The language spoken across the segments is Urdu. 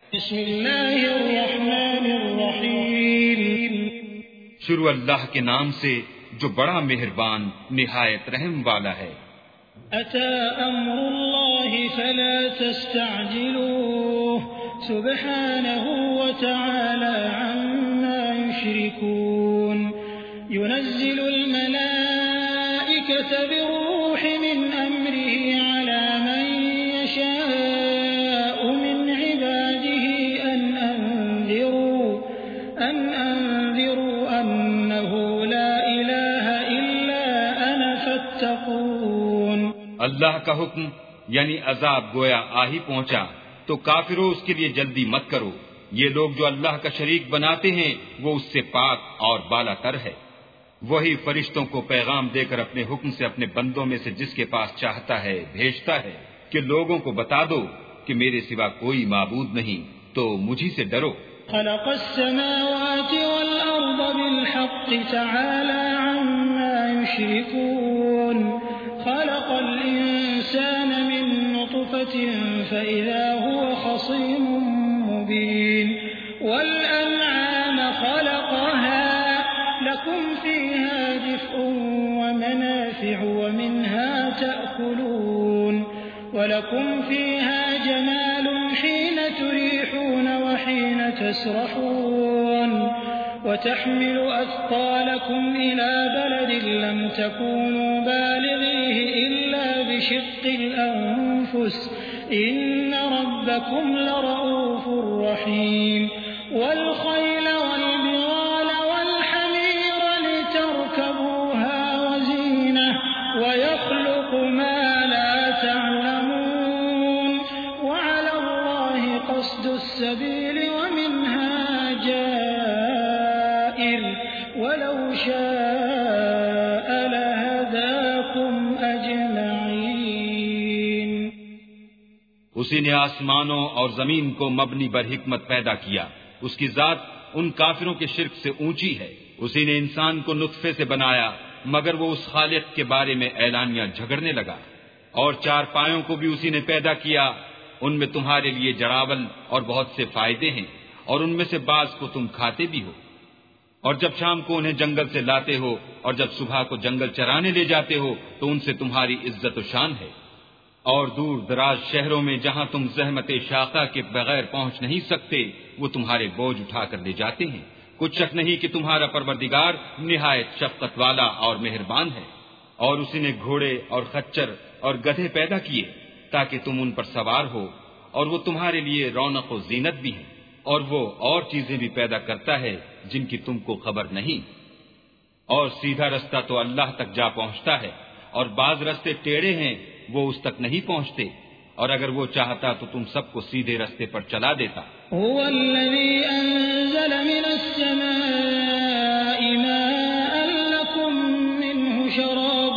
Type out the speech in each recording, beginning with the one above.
بسم اللہ الرحمن الرحیم شروع اللہ کے نام سے جو بڑا مہربان نہایت رحم والا ہے۔ اتی امر اللہ فلا تستعجلوه سبحانہ وتعالی عما یشرکون ينزل الملائکة بالروح من امره على من يشاء من عباده ان انذروا انه لا الہ الا انا فاتقون۔ اللہ کا حکم یعنی عذاب گویا آ ہی پہنچا تو کافروں اس کے لیے جلدی مت کرو، یہ لوگ جو اللہ کا شریک بناتے ہیں وہ اس سے پاک اور بالا تر ہے۔ وہی فرشتوں کو پیغام دے کر اپنے حکم سے اپنے بندوں میں سے جس کے پاس چاہتا ہے بھیجتا ہے کہ لوگوں کو بتا دو کہ میرے سوا کوئی معبود نہیں تو مجھی سے ڈرو۔ خلق السماوات والأرض بالحق تعالى عما يشركون خلق الإنسان من نطفة فإذا هو خصيم مبين والأنعام خلقها لكم فيها دفء ومنافع ومنها تأكلون ولكم فيها جمال حين تريحون وحين تسرحون وتحمل أثقالكم إلى بلد لم تكونوا بالغيه إلا بشق الأنفس إن ربكم لرؤوف رحيم والخيل والبغال والحمير لتركبوها وزينة ويخلق ما لا تعلمون وعلى الله قصد السبيل ومنها جائر ولو شاء لهداكم أجمعين۔ اسی نے آسمانوں اور زمین کو مبنی بر حکمت پیدا کیا، اس کی ذات ان کافروں کے شرک سے اونچی ہے۔ اسی نے انسان کو نطفے سے بنایا مگر وہ اس خالق کے بارے میں اعلانیہ جھگڑنے لگا، اور چار پایوں کو بھی اسی نے پیدا کیا، ان میں تمہارے لیے جڑاول اور بہت سے فائدے ہیں اور ان میں سے بعض کو تم کھاتے بھی ہو، اور جب شام کو انہیں جنگل سے لاتے ہو اور جب صبح کو جنگل چرانے لے جاتے ہو تو ان سے تمہاری عزت و شان ہے، اور دور دراز شہروں میں جہاں تم زحمت شاقہ کے بغیر پہنچ نہیں سکتے وہ تمہارے بوجھ اٹھا کر لے جاتے ہیں۔ کچھ شک نہیں کہ تمہارا پروردگار نہایت شفقت والا اور مہربان ہے۔ اور اسی نے گھوڑے اور خچر اور گدھے پیدا کیے تاکہ تم ان پر سوار ہو، اور وہ تمہارے لیے رونق و زینت بھی ہیں، اور وہ اور چیزیں بھی پیدا کرتا ہے جن کی تم کو خبر نہیں۔ اور سیدھا رستہ تو اللہ تک جا پہنچتا ہے، اور بعض رستے ٹیڑھے ہیں وہ اس تک نہیں پہنچتے، اور اگر وہ چاہتا تو تم سب کو سیدھے رستے پر چلا دیتا۔ هو الذي أنزل من السماء ماء لكم منه شراب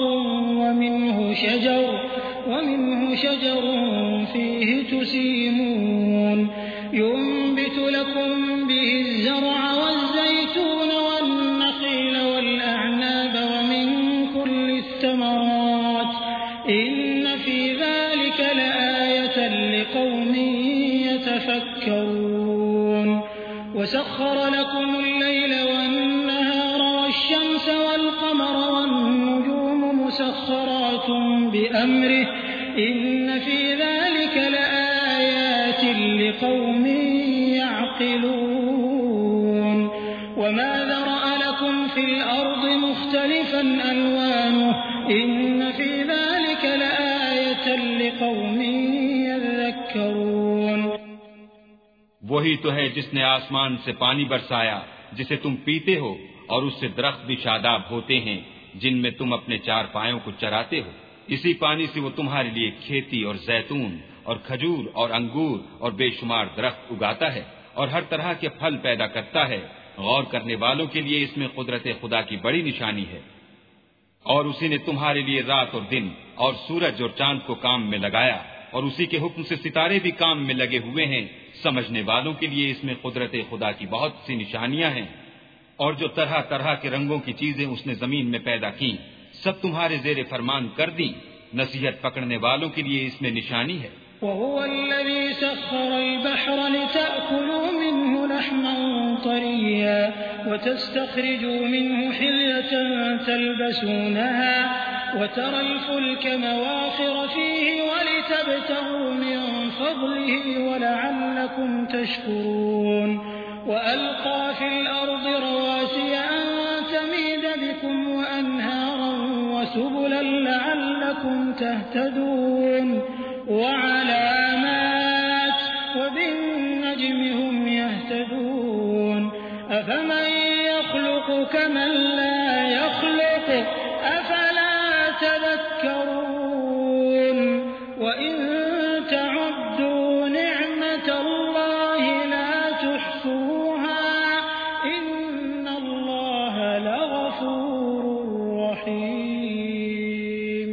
ومنه شجر فيه تسيمون ينبت لكم به الزرع والزيتون والنخيل والأعناب ومن كل الثمرات إن في ذلك لآية لقوم يتفكرون وسخر لكم الليل والنهار والشمس والقمر والنجوم مسخرات بأمره إن في ذلك لآيات لقوم يعقلون وما ذرأ لكم في الأرض مختلفا ألوانه إن في ذلك لآية لقوم يذكرون۔ وہی تو ہے جس نے آسمان سے پانی برسایا جسے تم پیتے ہو، اور اس سے درخت بھی شاداب ہوتے ہیں جن میں تم اپنے چار پایوں کو چراتے ہو۔ اسی پانی سے وہ تمہارے لیے کھیتی اور زیتون اور کھجور اور انگور اور بے شمار درخت اگاتا ہے اور ہر طرح کے پھل پیدا کرتا ہے۔ غور کرنے والوں کے لیے اس میں قدرت خدا کی بڑی نشانی ہے۔ اور اسی نے تمہارے لیے رات اور دن اور سورج اور چاند کو کام میں لگایا، اور اسی کے حکم سے ستارے بھی کام میں لگے ہوئے ہیں۔ سمجھنے والوں کے لیے اس میں قدرت خدا کی بہت سی نشانیاں ہیں۔ اور جو طرح طرح کے رنگوں کی چیزیں اس نے زمین میں پیدا کی سب تمہارے زیر فرمان کر دی۔ نصیحت پکڑنے والوں کے لیے اس میں نشانی ہے۔ وهو الذي سخر البحر لتأكلوا وتستخرجوا منه حلية تلبسونها وترى الفلك مواخر فيه ولتبتغوا من فضله ولعلكم تشكرون وألقى في الأرض رواسي أن تميد بكم وأنهارا وسبلا لعلكم تهتدون وعلامات وبالنجم هم يهتدون أفمن يخلق كمن لا يخلق أفلا تذكرون وإن تعدوا نعمة الله لا تحصوها إن الله لغفور رحيم.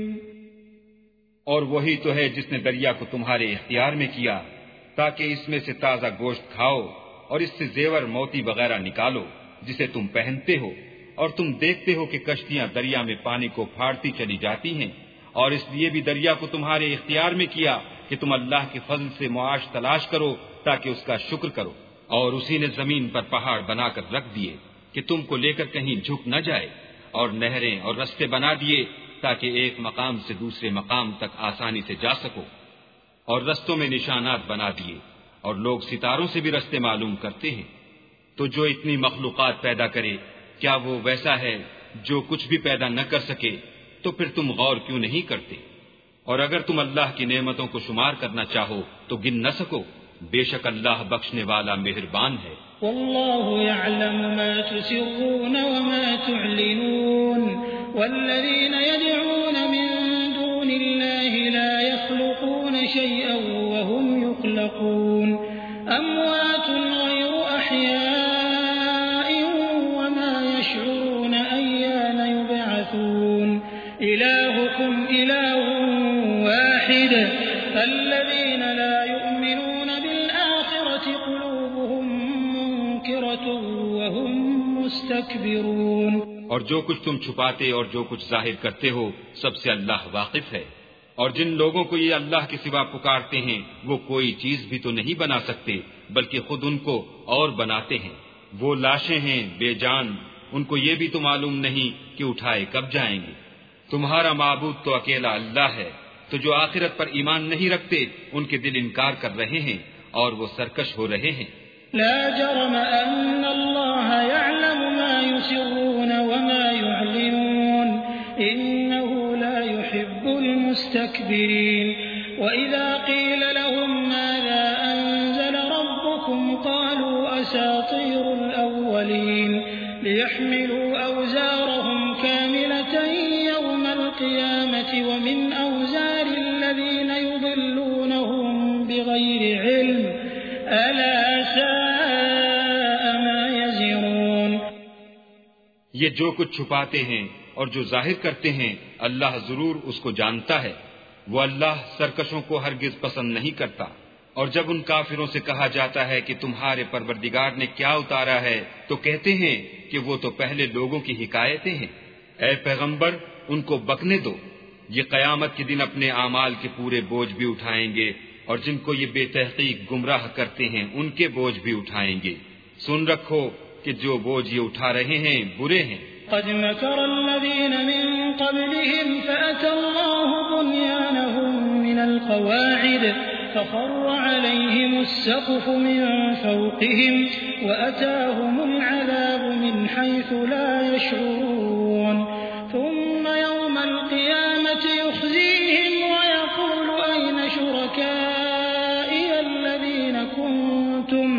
اور وہی تو ہے جس نے دریا کو تمہارے اختیار میں کیا تاکہ اس میں سے تازہ گوشت کھاؤ اور اس سے زیور موتی وغیرہ نکالو جسے تم پہنتے ہو، اور تم دیکھتے ہو کہ کشتیاں دریا میں پانی کو پھاڑتی چلی جاتی ہیں، اور اس لیے بھی دریا کو تمہارے اختیار میں کیا کہ تم اللہ کے فضل سے معاش تلاش کرو تاکہ اس کا شکر کرو. اور اسی نے زمین پر پہاڑ بنا کر رکھ دیے کہ تم کو لے کر کہیں جھک نہ جائے، اور نہریں اور رستے بنا دیے تاکہ ایک مقام سے دوسرے مقام تک آسانی سے جا سکو، اور رستوں میں نشانات بنا دیے، اور لوگ ستاروں سے بھی رستے معلوم کرتے ہیں. تو جو اتنی مخلوقات پیدا کرے کیا وہ ویسا ہے جو کچھ بھی پیدا نہ کر سکے؟ تو پھر تم غور کیوں نہیں کرتے؟ اور اگر تم اللہ کی نعمتوں کو شمار کرنا چاہو تو گن نہ سکو، بے شک اللہ بخشنے والا مہربان ہے. والله يعلم ما تسرون وما تعلنون والذين يدعون من دون الله لا يخلقون شيئا وهم يخلقون أموات غير أحياء وما يشعرون أيان يبعثون إلهكم إله واحد الذين لا يؤمنون بالآخرة قلوبهم منكرة وهم مستكبرون. اور جو کچھ تم چھپاتے اور جو کچھ ظاہر کرتے ہو سب سے اللہ واقف ہے. اور جن لوگوں کو یہ اللہ کے سوا پکارتے ہیں وہ کوئی چیز بھی تو نہیں بنا سکتے بلکہ خود ان کو اور بناتے ہیں. وہ لاشیں ہیں بے جان، ان کو یہ بھی تو معلوم نہیں کہ اٹھائے کب جائیں گے. تمہارا معبود تو اکیلا اللہ ہے. تو جو آخرت پر ایمان نہیں رکھتے ان کے دل انکار کر رہے ہیں اور وہ سرکش ہو رہے ہیں. لا جرم أن الله يعلم ما يسرون وما يعلنون إنه لا يحب المستكبرين. وإذا قيل لهم ماذا أنزل ربكم قالوا أساطير الأولين ليحملوا أوزارهم كاملة يوم القيامة ومن أوزار الذين يضلونهم بغير علم ألا ساء ما يزرون. یہ جو کچھ چھپاتے ہیں اور جو ظاہر کرتے ہیں اللہ ضرور اس کو جانتا ہے. وہ اللہ سرکشوں کو ہرگز پسند نہیں کرتا. اور جب ان کافروں سے کہا جاتا ہے کہ تمہارے پروردگار نے کیا اتارا ہے تو کہتے ہیں کہ وہ تو پہلے لوگوں کی حکایتیں ہیں. اے پیغمبر ان کو بکنے دو، یہ قیامت کے دن اپنے اعمال کے پورے بوجھ بھی اٹھائیں گے، اور جن کو یہ بے تحقیق گمراہ کرتے ہیں ان کے بوجھ بھی اٹھائیں گے. سن رکھو کہ جو بوجھ یہ اٹھا رہے ہیں برے ہیں. قد مكر الذين من قبلهم فأتى الله بنيانهم من القواعد فخر عليهم السقف من فوقهم وأتاهم العذاب من حيث لا يشعرون. ثم يوم القيامة يخزيهم ويقول أين شركائي الذين كنتم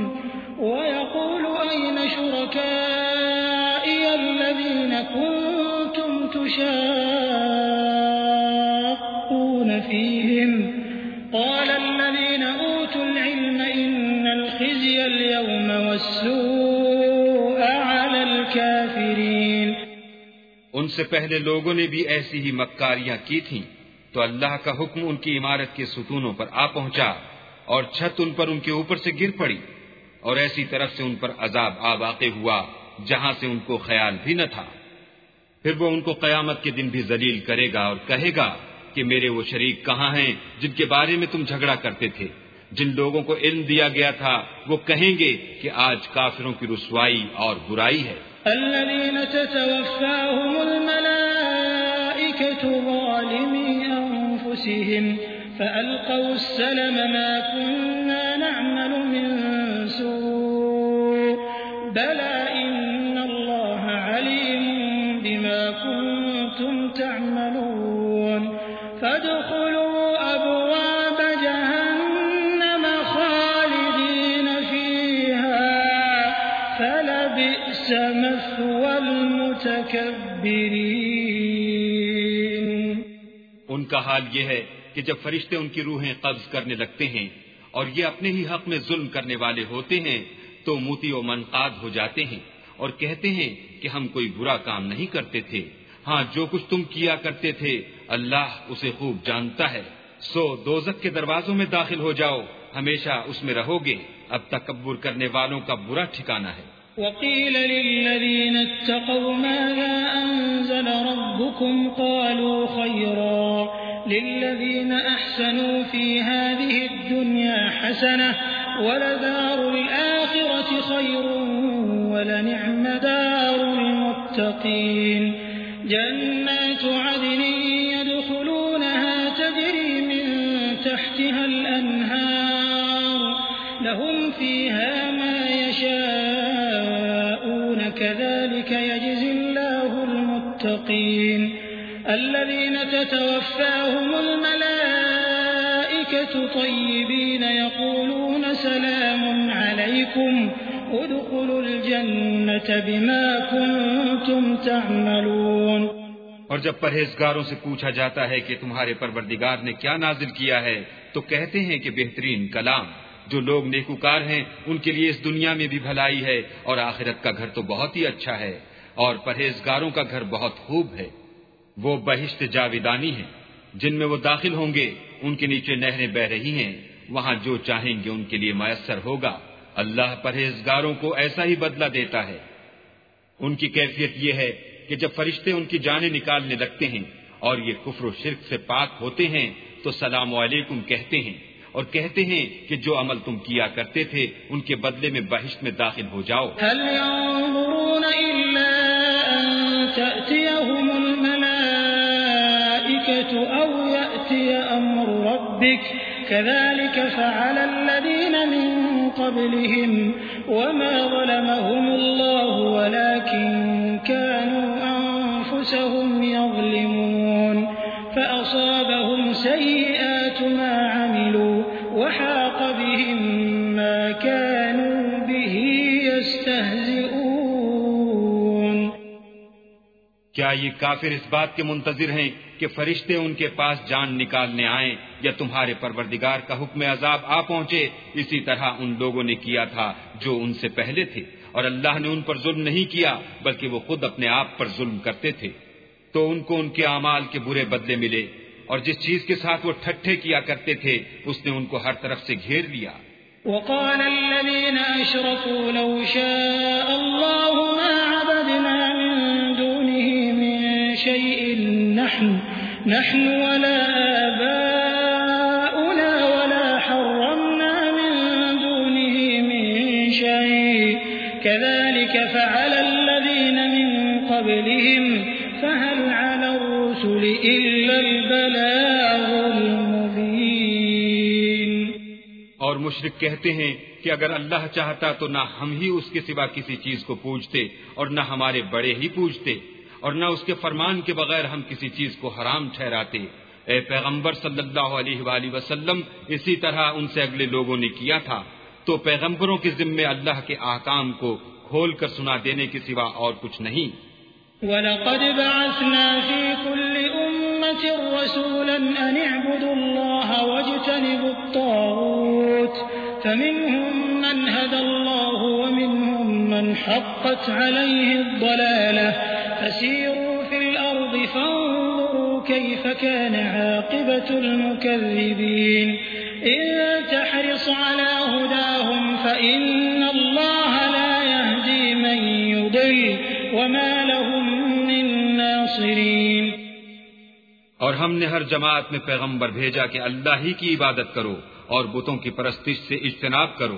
تشاقون فيهم قال الذين أوتوا العلم إن الخزي اليوم والسوء على الكافرين. ان سے پہلے لوگوں نے بھی ایسی ہی مکاریاں کی تھیں تو اللہ کا حکم ان کی عمارت کے ستونوں پر آ پہنچا اور چھت ان پر ان کے اوپر سے گر پڑی، اور ایسی طرف سے ان پر عذاب آ واقع ہوا جہاں سے ان کو خیال بھی نہ تھا. پھر وہ ان کو قیامت کے دن بھی ذلیل کرے گا اور کہے گا کہ میرے وہ شریک کہاں ہیں جن کے بارے میں تم جھگڑا کرتے تھے. جن لوگوں کو علم دیا گیا تھا وہ کہیں گے کہ آج کافروں کی رسوائی اور برائی ہے. الذين تتوفاهم الملائكة ظالمي أنفسهم فألقوا السلم ما كنا نعمل من سوء بلى إن الله عليم بما كنتم تعملون فادخلوا أبواب جهنم خالدين فيها فلبئس مثوى المتكبرين. ان کا حال یہ ہے کہ جب فرشتے ان کی روحیں قبض کرنے لگتے ہیں اور یہ اپنے ہی حق میں ظلم کرنے والے ہوتے ہیں تو موتی و منقاد ہو جاتے ہیں اور کہتے ہیں کہ ہم کوئی برا کام نہیں کرتے تھے. ہاں جو کچھ تم کیا کرتے تھے اللہ اسے خوب جانتا ہے. سو دوزخ کے دروازوں میں داخل ہو جاؤ، ہمیشہ اس میں رہو گے. اب تکبر کرنے والوں کا برا ٹھکانہ ہے. وقيل للذين اتقوا ماذا أنزل ربكم قالوا خيرا للذين أحسنوا في هذه الدنيا حسنة ولدار الآخرة خير ولنعم دار المتقين. جنات عدن يدخلونها تجري من تحتها الأنهار لهم فيها ما يشاءون كذلك يجزي الله المتقين. الذين تتوفاهم الملائكة طيبين يقولون سلام عليكم ادخلوا الجنة بما كنتم تعملون. اور جب پرہیزگاروں سے پوچھا جاتا ہے کہ تمہارے پروردگار نے کیا نازل کیا ہے تو کہتے ہیں کہ بہترین کلام. جو لوگ نیکوکار ہیں ان کے لیے اس دنیا میں بھی بھلائی ہے اور آخرت کا گھر تو بہت ہی اچھا ہے اور پرہیزگاروں کا گھر بہت خوب ہے. وہ بہشت جاویدانی ہیں جن میں وہ داخل ہوں گے. ان کے نیچے نہریں بہ رہی ہیں، وہاں جو چاہیں گے ان کے لیے میسر ہوگا. اللہ پرہیزگاروں کو ایسا ہی بدلہ دیتا ہے. ان کی کیفیت یہ ہے کہ جب فرشتے ان کی جانیں نکالنے لگتے ہیں اور یہ کفر و شرک سے پاک ہوتے ہیں تو سلام علیکم کہتے ہیں اور کہتے ہیں کہ جو عمل تم کیا کرتے تھے ان کے بدلے میں بہشت میں داخل ہو جاؤ. هل ينظرون إلا أن تأتيهم الملائكة أو يأتي أمر ربك كذلك فعل الذين من قبلهم وما ظلمهم الله ولكن كانوا أنفسهم يظلمون فأصابهم سيئات ما عملوا وحاق بهم ما كانوا به يستهزئون. کیا یہ کافر اس بات کے منتظر ہیں کہ فرشتے ان کے پاس جان نکالنے آئیں یا تمہارے پروردگار کا حکم عذاب آ پہنچے؟ اسی طرح ان لوگوں نے کیا تھا جو ان سے پہلے تھے اور اللہ نے ان پر ظلم نہیں کیا بلکہ وہ خود اپنے آپ پر ظلم کرتے تھے. تو ان کو ان کے اعمال کے برے بدلے ملے اور جس چیز کے ساتھ وہ ٹھٹھے کیا کرتے تھے اس نے ان کو ہر طرف سے گھیر لیا. وقال الذين أشركوا لو شاء الله ما عبدنا من دونه من شيء نحن ولا آباؤنا ولا حرمنا من دونه من شيء كذلك فعل الذين من قبلهم فهل على الرسل إلا البلاغ المبين. اور مشرک کہتے ہیں کہ اگر اللہ چاہتا تو نہ ہم ہی اس کے سوا کسی چیز کو پوجتے اور نہ ہمارے بڑے ہی پوجتے اور نہ اس کے فرمان کے بغیر ہم کسی چیز کو حرام ٹھہراتے. اے پیغمبر صلی اللہ علیہ وآلہ وسلم اسی طرح ان سے اگلے لوگوں نے کیا تھا. تو پیغمبروں کے ذمے اللہ کے احکام کو کھول کر سنا دینے کے سوا اور کچھ نہیں. وَلَقَدْ بَعَثْنَا فِي كُلِّ أُمَّةٍ رَّسُولًا أَنِ اعْبُدُوا اللَّهَ وَاجْتَنِبُوا الطَّاغُوتَ فَمِنْهُم مَّنْ هَدَى اللَّهُ وَمِنْهُم مَّنْ حَقَّتْ عَلَيْهِ الضَّلَالَةُ فَسِيرُوا فِي الْأَرْضِ فَانظُرُوا كَيْفَ كَانَ عَاقِبَةُ الْمُكَذِّبِينَ. إِن تَحْرِصْ عَلَىٰ هُدَاهُمْ فَإِنَّ اللَّهَ لَا يَهْدِي مَن يُضِلُّ وَمَا لَهُم مِّن نَّاصِرِينَ. اور ہم نے ہر جماعت میں پیغمبر بھیجا کہ اللہ ہی کی عبادت کرو اور بتوں کی پرستش سے اجتناب کرو.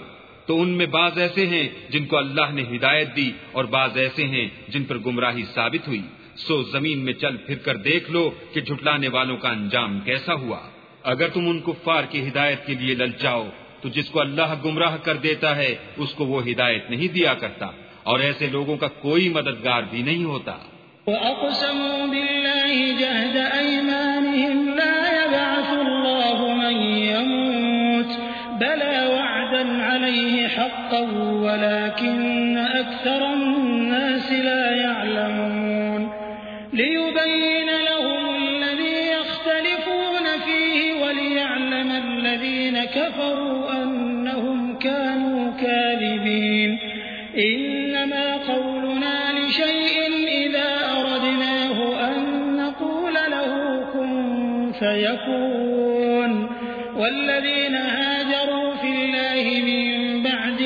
تو ان میں بعض ایسے ہیں جن کو اللہ نے ہدایت دی اور بعض ایسے ہیں جن پر گمراہی ثابت ہوئی. سو زمین میں چل پھر کر دیکھ لو کہ جھٹلانے والوں کا انجام کیسا ہوا. اگر تم ان کفار کی ہدایت کے لیے للچاؤ تو جس کو اللہ گمراہ کر دیتا ہے اس کو وہ ہدایت نہیں دیا کرتا، اور ایسے لوگوں کا کوئی مددگار بھی نہیں ہوتا. وَأَقْسَمُوا بِاللَّهِ جَهْدَ أَيْمَانِهِمْ لَا يَبْعَثُ اللَّهُ مَن يَمُوتُ بَلَىٰ وَعْدًا عَلَيْهِ حَقًّا وَلَٰكِنَّ أَكْثَرَ النَّاسِ لَا يَعْلَمُونَ لِيُبَيِّنَ لَهُمُ الَّذِي يَخْتَلِفُونَ فِيهِ وَلِيَعْلَمَ الَّذِينَ كَفَرُوا أَنَّهُمْ كَانُوا كَاذِبِينَ. إِنَّمَا قَوْلُنَا لِشَيْءٍ إِذَا أَرَدْنَاهُ أَن نَّقُولَ لَهُ كُن فَيَكُونُ. وَالَّذِينَ هَاجَرُوا فِي اللَّهِ مِن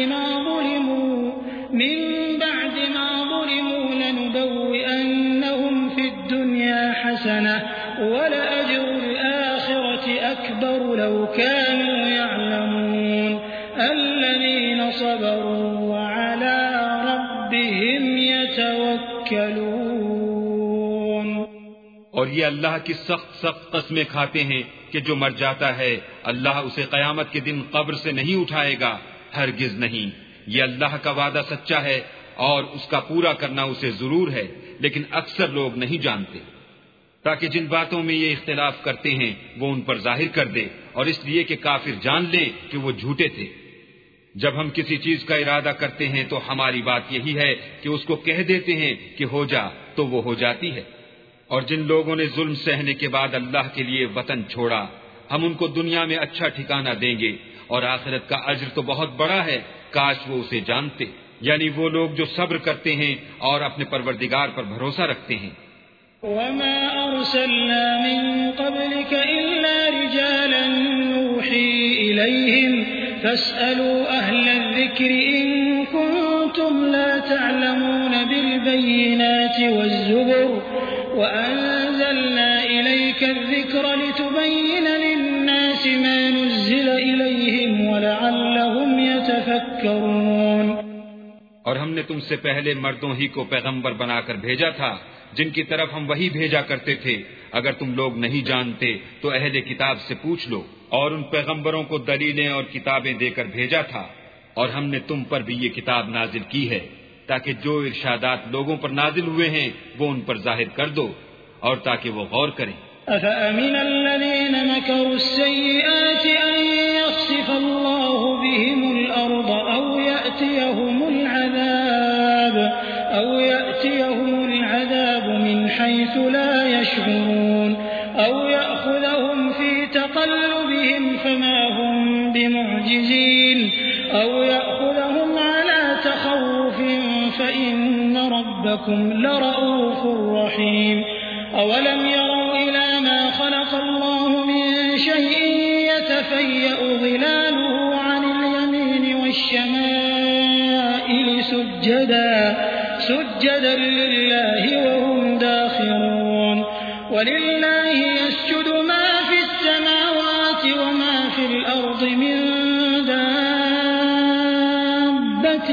بَعْدِ مَا ظُلِمُوا لَنُبَوِّئَنَّهُمْ فِي الدُّنْيَا حَسَنَةً وَلَأَجْرُ الْآخِرَةِ أَكْبَرُ لَوْ كَانُوا يَعْلَمُونَ. الَّذِينَ صَبَرُوا وَعَلَىٰ رَبِّهِمْ يَتَوَكَّلُونَ. اور یہ اللہ کی سخت قسمیں کھاتے ہیں کہ جو مر جاتا ہے اللہ اسے قیامت کے دن قبر سے نہیں اٹھائے گا، ہرگز نہیں. یہ اللہ کا وعدہ سچا ہے اور اس کا پورا کرنا اسے ضرور ہے، لیکن اکثر لوگ نہیں جانتے. تاکہ جن باتوں میں یہ اختلاف کرتے ہیں وہ ان پر ظاہر کر دے، اور اس لیے کہ کافر جان لیں کہ وہ جھوٹے تھے. جب ہم کسی چیز کا ارادہ کرتے ہیں تو ہماری بات یہی ہے کہ اس کو کہہ دیتے ہیں کہ ہو جا تو وہ ہو جاتی ہے. اور جن لوگوں نے ظلم سہنے کے بعد اللہ کے لیے وطن چھوڑا، ہم ان کو دنیا میں اچھا ٹھکانہ دیں گے، اور آخرت کا اجر تو بہت بڑا ہے، کاش وہ اسے جانتے. یعنی وہ لوگ جو صبر کرتے ہیں اور اپنے پروردگار پر بھروسہ رکھتے ہیں. وَمَا أَرْسَلْنَا مِن قَبْلِكَ إِلَّا رِجَالًا نُّوحِي إِلَيْهِمْ فَاسْأَلُوا أَهْلَ الذِّكْرِ إِن كُنتُمْ لَا تَعْلَمُونَ بِالْبَيِّنَاتِ وَالزُّبُرِ وَأَنزَلْنَا إِلَيْكَ الذِّكْرَ لِتُبَيِّنَ لِلنَّاسِ مَا نُزِّلَ إِلَيْهِمْ وَلَعَلَّهُمْ يَتَفَكَّرُونَ. اور ہم نے تم سے پہلے مردوں ہی کو پیغمبر بنا کر بھیجا تھا جن کی طرف ہم وہی بھیجا کرتے تھے. اگر تم لوگ نہیں جانتے تو اہل کتاب سے پوچھ لو. اور ان پیغمبروں کو دلیلیں اور کتابیں دے کر بھیجا تھا، اور ہم نے تم پر بھی یہ کتاب نازل کی ہے تاکہ جو ارشادات لوگوں پر نازل ہوئے ہیں وہ ان پر ظاہر کر دو، اور تاکہ وہ غور کریں. أَفَأَمِنَ الَّذِينَ مَكَرُوا السَّيِّئَاتِ أَن يَخْسِفَ اللَّهُ بِهِمُ الْأَرْضَ أَوْ يَأْتِيَهُمُ الْعَذَابُ مِنْ حَيْثُ لَا يَشْعُرُونَ أَوْ يَأْخُذَهُمْ فِي تَقَلُّبِهِمْ فَمَا هُمْ بِمُعْجِزِينَ أَوْ يَأْخُذَهُمْ عَلَىٰ تَخَوُّفٍ فَإِنَّ رَبَّكُمْ لَرَءُوفٌ رَّحِيمٌ. أَوَلَمْ يَرَوْا إِلَىٰ مَا خَلَقَ اللَّهُ مِن شَيْءٍ يَتَفَيَّأُ ظِلَالُهُ عَنِ الْيَمِينِ وَالشَّمَائِلِ سُجَّدًا لِّلَّهِ وَهُمْ دَاخِرُونَ. وَلِلَّهِ يَسْجُدُ مَا فِي السَّمَاوَاتِ وَمَا فِي الْأَرْضِ مِن دَابَّةٍ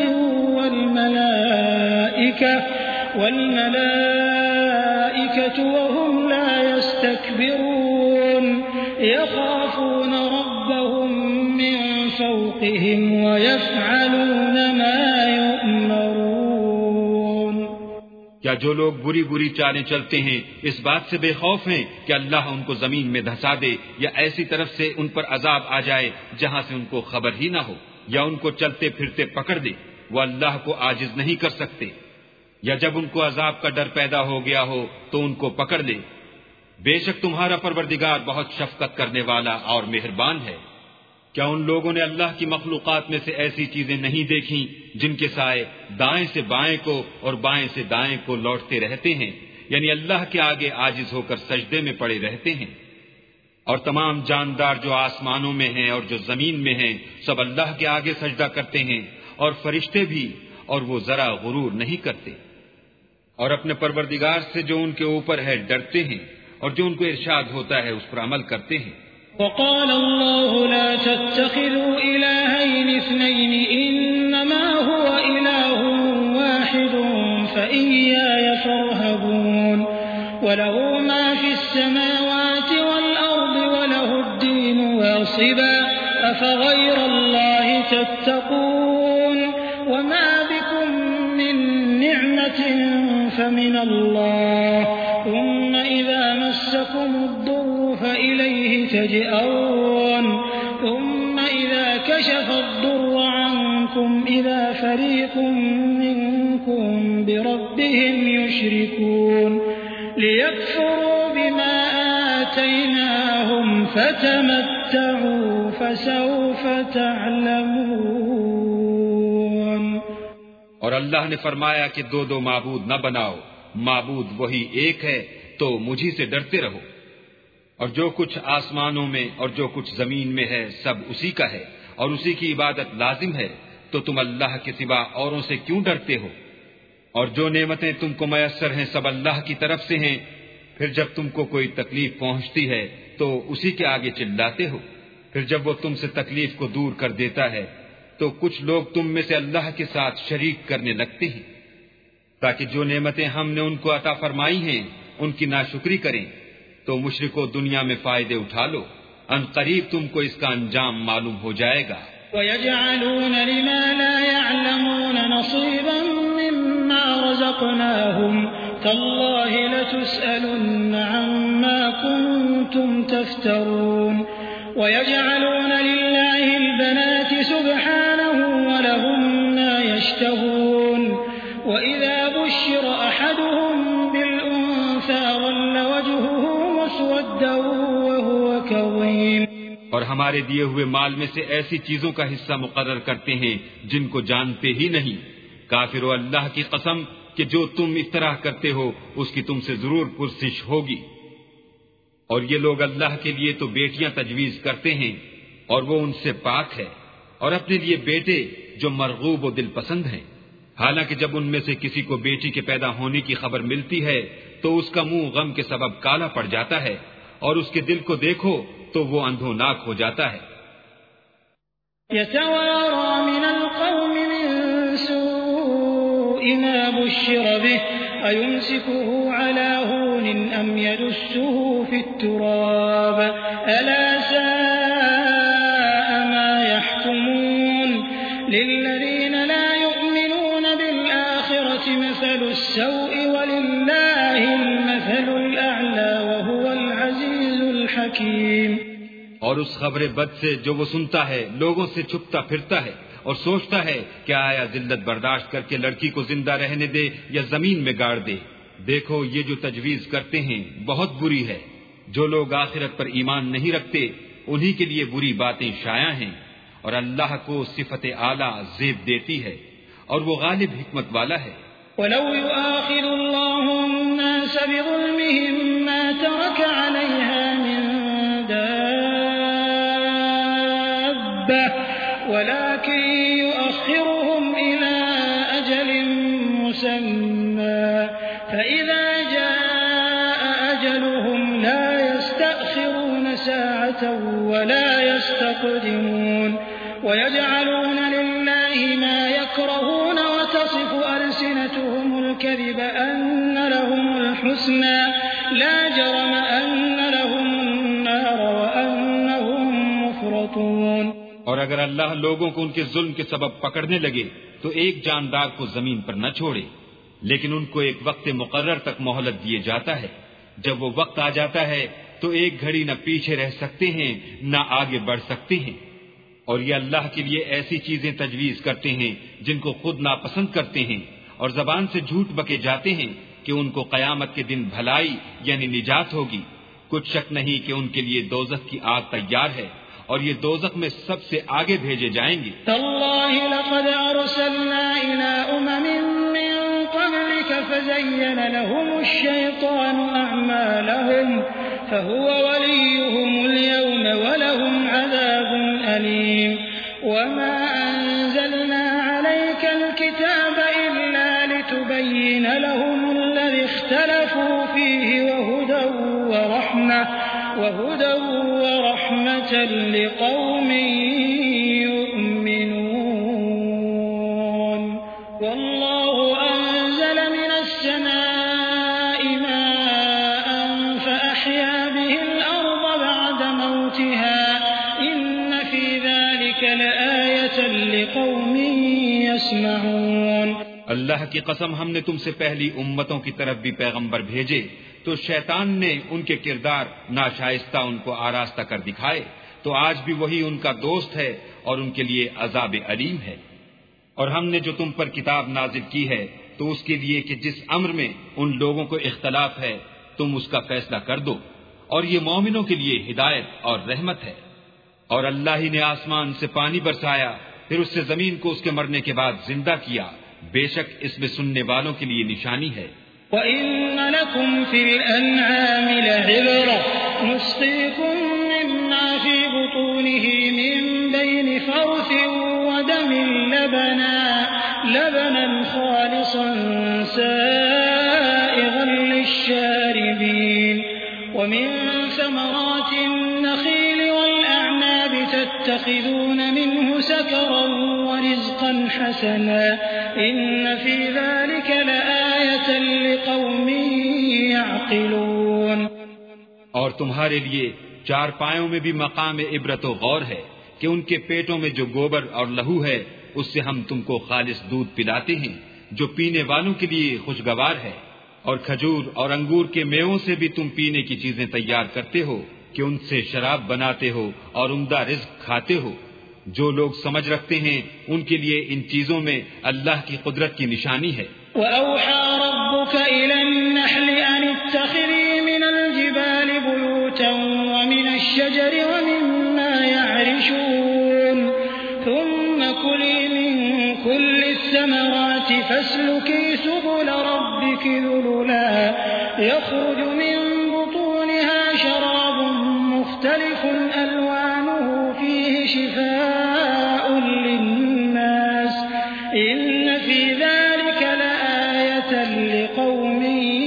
وَالْمَلَائِكَةُ وَهُمْ لَا يَسْتَكْبِرُونَ يَخَافُونَ رَبَّهُم مِّن فَوْقِهِمْ وَيَفْعَلُونَ مَا يُؤْمَرُونَ. کیا جو لوگ بری چالیں چلتے ہیں اس بات سے بے خوف ہیں کہ اللہ ان کو زمین میں دھسا دے، یا ایسی طرف سے ان پر عذاب آ جائے جہاں سے ان کو خبر ہی نہ ہو، یا ان کو چلتے پھرتے پکڑ دے؟ وہ اللہ کو عاجز نہیں کر سکتے. یا جب ان کو عذاب کا ڈر پیدا ہو گیا ہو تو ان کو پکڑ لے. بے شک تمہارا پروردگار بہت شفقت کرنے والا اور مہربان ہے. کیا ان لوگوں نے اللہ کی مخلوقات میں سے ایسی چیزیں نہیں دیکھیں جن کے سائے دائیں سے بائیں کو اور بائیں سے دائیں کو لوٹتے رہتے ہیں، یعنی اللہ کے آگے عاجز ہو کر سجدے میں پڑے رہتے ہیں. اور تمام جاندار جو آسمانوں میں ہیں اور جو زمین میں ہیں سب اللہ کے آگے سجدہ کرتے ہیں، اور فرشتے بھی، اور وہ ذرا غرور نہیں کرتے. اور اپنے پروردگار سے جو ان کے اوپر ہے ڈرتے ہیں، اور جو ان کو ارشاد ہوتا ہے اس پر عمل کرتے ہیں. وقال الله لا تتخذوا إلهين اثنين إنما هو إله واحد فإياي فارهبون وله ما في السماوات والأرض وله الدين واصبا أفغير الله تتقون وما بكم من نعمة فمن الله ثم إذا مسكم الضر فإليه تجأرون ثم إذا كشف الضر عنكم إذا فريق منكم بربهم يشركون ليكفروا بما آتيناهم فتمتعوا فسوف تعلمون. اور اللہ نے فرمایا کہ دو معبود نہ بناؤ، معبود وہی ایک ہے، تو مجھی سے ڈرتے رہو. اور جو کچھ آسمانوں میں اور جو کچھ زمین میں ہے سب اسی کا ہے اور اسی کی عبادت لازم ہے، تو تم اللہ کے سوا اوروں سے کیوں ڈرتے ہو؟ اور جو نعمتیں تم کو میسر ہیں سب اللہ کی طرف سے ہیں. پھر جب تم کو کوئی تکلیف پہنچتی ہے تو اسی کے آگے چلاتے ہو. پھر جب وہ تم سے تکلیف کو دور کر دیتا ہے تو کچھ لوگ تم میں سے اللہ کے ساتھ شریک کرنے لگتے ہیں تاکہ جو نعمتیں ہم نے ان کو عطا فرمائی ہیں ان کی ناشکری کریں. تو مشرکو دنیا میں فائدے اٹھا لو، ان قریب تم کو اس کا انجام معلوم ہو جائے گا. وَيَجْعَلُونَ لِمَا لَا يَعْلَمُونَ نَصِيبًا مِّمَّا رَزَقْنَاهُمْ تَاللَّهِ لَتُسْأَلُنَّ عَمَّا كُنتُمْ تَفْتَرُونَ. وَيَجْعَلُونَ لِلَّهِ الْبَنَاتِ سُبْحَانَهُ وَلَهُم مَّا يَشْتَهُونَ. وَإِذَا بُشِّرَ أَحَدُهُم بِالْأُنثَىٰ ظَلَّ وَجْهُهُ مُسْوَدًّا وَهُوَ كَظِيمٌ. اور ہمارے دیے ہوئے مال میں سے ایسی چیزوں کا حصہ مقرر کرتے ہیں جن کو جانتے ہی نہیں. کافرو اللہ کی قسم کہ جو تم افتراء کرتے ہو اس کی تم سے ضرور پرسش ہوگی. اور یہ لوگ اللہ کے لیے تو بیٹیاں تجویز کرتے ہیں اور وہ ان سے پاک ہے، اور اپنے لیے بیٹے جو مرغوب و دل پسند ہیں. حالانکہ جب ان میں سے کسی کو بیٹی کے پیدا ہونے کی خبر ملتی ہے تو اس کا منہ غم کے سبب کالا پڑ جاتا ہے اور اس کے دل کو دیکھو تو وہ اندھوناک ہو جاتا ہے. يتوارى من القوم من سوء ما بشر به أيمسكه على هون أم يدسه في التراب ألا ساء ما يحكمون. للذين لا يؤمنون بالآخرة مثل السوء ولله المثل الأعلى وهو العزيز الحكيم. اور اس خبر بد سے جو وہ سنتا ہے لوگوں سے چھپتا پھرتا ہے اور سوچتا ہے کہ آیا ذلت برداشت کر کے لڑکی کو زندہ رہنے دے یا زمین میں گاڑ دے. دیکھو یہ جو تجویز کرتے ہیں بہت بری ہے. جو لوگ آخرت پر ایمان نہیں رکھتے انہی کے لیے بری باتیں شائع ہیں، اور اللہ کو صفت اعلیٰ زیب دیتی ہے اور وہ غالب حکمت والا ہے. وَلَوْ يُؤَاخِذُ اللَّهُ النَّاسَ بِظُلْمِهِمْ مَا تَرَكَ عَلَيْهَا مِن دَابَّةٍ وَلَكِن يُؤَخِّرُهُمْ إِلَى أَجَلٍ مُّسَمًّى فَإِذَا جَاءَ أَجَلُهُمْ لَا يَسْتَأْخِرُونَ سَاعَةً وَلَا يَسْتَقْدِمُونَ. وَيَجْعَلُونَ لِلَّهِ مَا يَكْرَهُونَ وَتَصِفُ أَلْسِنَتُهُمُ الْكَذِبَ أَنَّ لَهُمُ الْحُسْنَىٰ لَا جَرَمَ أَنَّ لَهُمُ النَّارَ وَأَنَّهُمْ مُفْرَطُونَ. اور اگر اللہ لوگوں کو ان کے ظلم کے سبب پکڑنے لگے تو ایک جاندار کو زمین پر نہ چھوڑے، لیکن ان کو ایک وقت مقرر تک مہلت دیے جاتا ہے. جب وہ وقت آ جاتا ہے تو ایک گھڑی نہ پیچھے رہ سکتے ہیں نہ آگے بڑھ سکتے ہیں. اور یہ اللہ کے لیے ایسی چیزیں تجویز کرتے ہیں جن کو خود ناپسند کرتے ہیں، اور زبان سے جھوٹ بکے جاتے ہیں کہ ان کو قیامت کے دن بھلائی یعنی نجات ہوگی. کچھ شک نہیں کہ ان کے لیے دوزخ کی آگ تیار ہے اور یہ دوزخ میں سب سے آگے بھیجے جائیں گے. تاللہ لقد ارسلنا الى امم من قبلك فزين لهم الشيطان اعمالهم فهو وليهم اليوم ولهم عذاب أليم. وما انزلنا عليك الكتاب الا لتبين لهم الذي اختلفوا فيه وهدى ورحمة وَرَحْمَةً لِقَوْمٍ يُؤْمِنُونَ وَاللَّهُ أَنزَلَ مِنَ السَّمَاءِ مَاءً فَأَحْيَا بِهِ الْأَرْضَ بَعْدَ مَوْتِهَا إِنَّ فِي ذَلِكَ لَآيَةً لِقَوْمٍ يَسْمَعُونَ اللہ کی قسم، ہم نے تم سے پہلی امتوں کی طرف بھی پیغمبر بھیجے تو شیطان نے ان کے کردار ناشائستہ ان کو آراستہ کر دکھائے، تو آج بھی وہی ان کا دوست ہے اور ان کے لیے عذاب علیم ہے۔ اور ہم نے جو تم پر کتاب نازل کی ہے تو اس کے لیے کہ جس امر میں ان لوگوں کو اختلاف ہے تم اس کا فیصلہ کر دو، اور یہ مومنوں کے لیے ہدایت اور رحمت ہے۔ اور اللہ ہی نے آسمان سے پانی برسایا، پھر اس سے زمین کو اس کے مرنے کے بعد زندہ کیا، بے شک اس میں سننے والوں کے لیے نشانی ہے۔ وَإِنَّ لَكُمْ فِي الْأَنْعَامِ لَعِبْرَةً نُسْقِيكُم مِّمَّا فِي بُطُونِهِ مِن بَيْنِ فَرْثٍ وَدَمٍ لَبَنًا خَالِصًا سَائِغًا لِّلشَّارِبِينَ وَمِن ثَمَرَاتِ النَّخِيلِ وَالْأَعْنَابِ تَتَّخِذُونَ مِنْهُ سَكَرًا وَرِزْقًا حَسَنًا إِنَّ فِي ذَلِكَ لَآيَةً لِقَوْمٍ يَعْقِلُونَ۔ اور تمہارے لیے چار پایوں میں بھی مقام عبرت و غور ہے کہ ان کے پیٹوں میں جو گوبر اور لہو ہے اس سے ہم تم کو خالص دودھ پلاتے ہیں جو پینے والوں کے لیے خوشگوار ہے، اور کھجور اور انگور کے میووں سے بھی تم پینے کی چیزیں تیار کرتے ہو کہ ان سے شراب بناتے ہو اور عمدہ رزق کھاتے ہو۔ جو لوگ سمجھ رکھتے ہیں ان کے لیے ان چیزوں میں اللہ کی قدرت کی نشانی ہے۔ وَأَوْحَى رَبُّكَ إِلَى النَّحْلِ أَنِ اتَّخِذِي مِنَ الْجِبَالِ بُيُوتًا وَمِنَ الشَّجَرِ وَمِمَّا يَعْرِشُونَ ثُمَّ كُلِي مِن كُلِّ الثَّمَرَاتِ فَاسْلُكِي سُبُلَ رَبِّكِ ذُلُلًا يَخْرُجُ مِن بُطُونِهَا شَرَابٌ مُخْتَلِفٌ أَلْوَانُهُ فِيهِ شِفَاءٌ لِّلنَّاسِ إِنَّ فِي ذَلِكَ لَآيَةً لِقَوْمٍ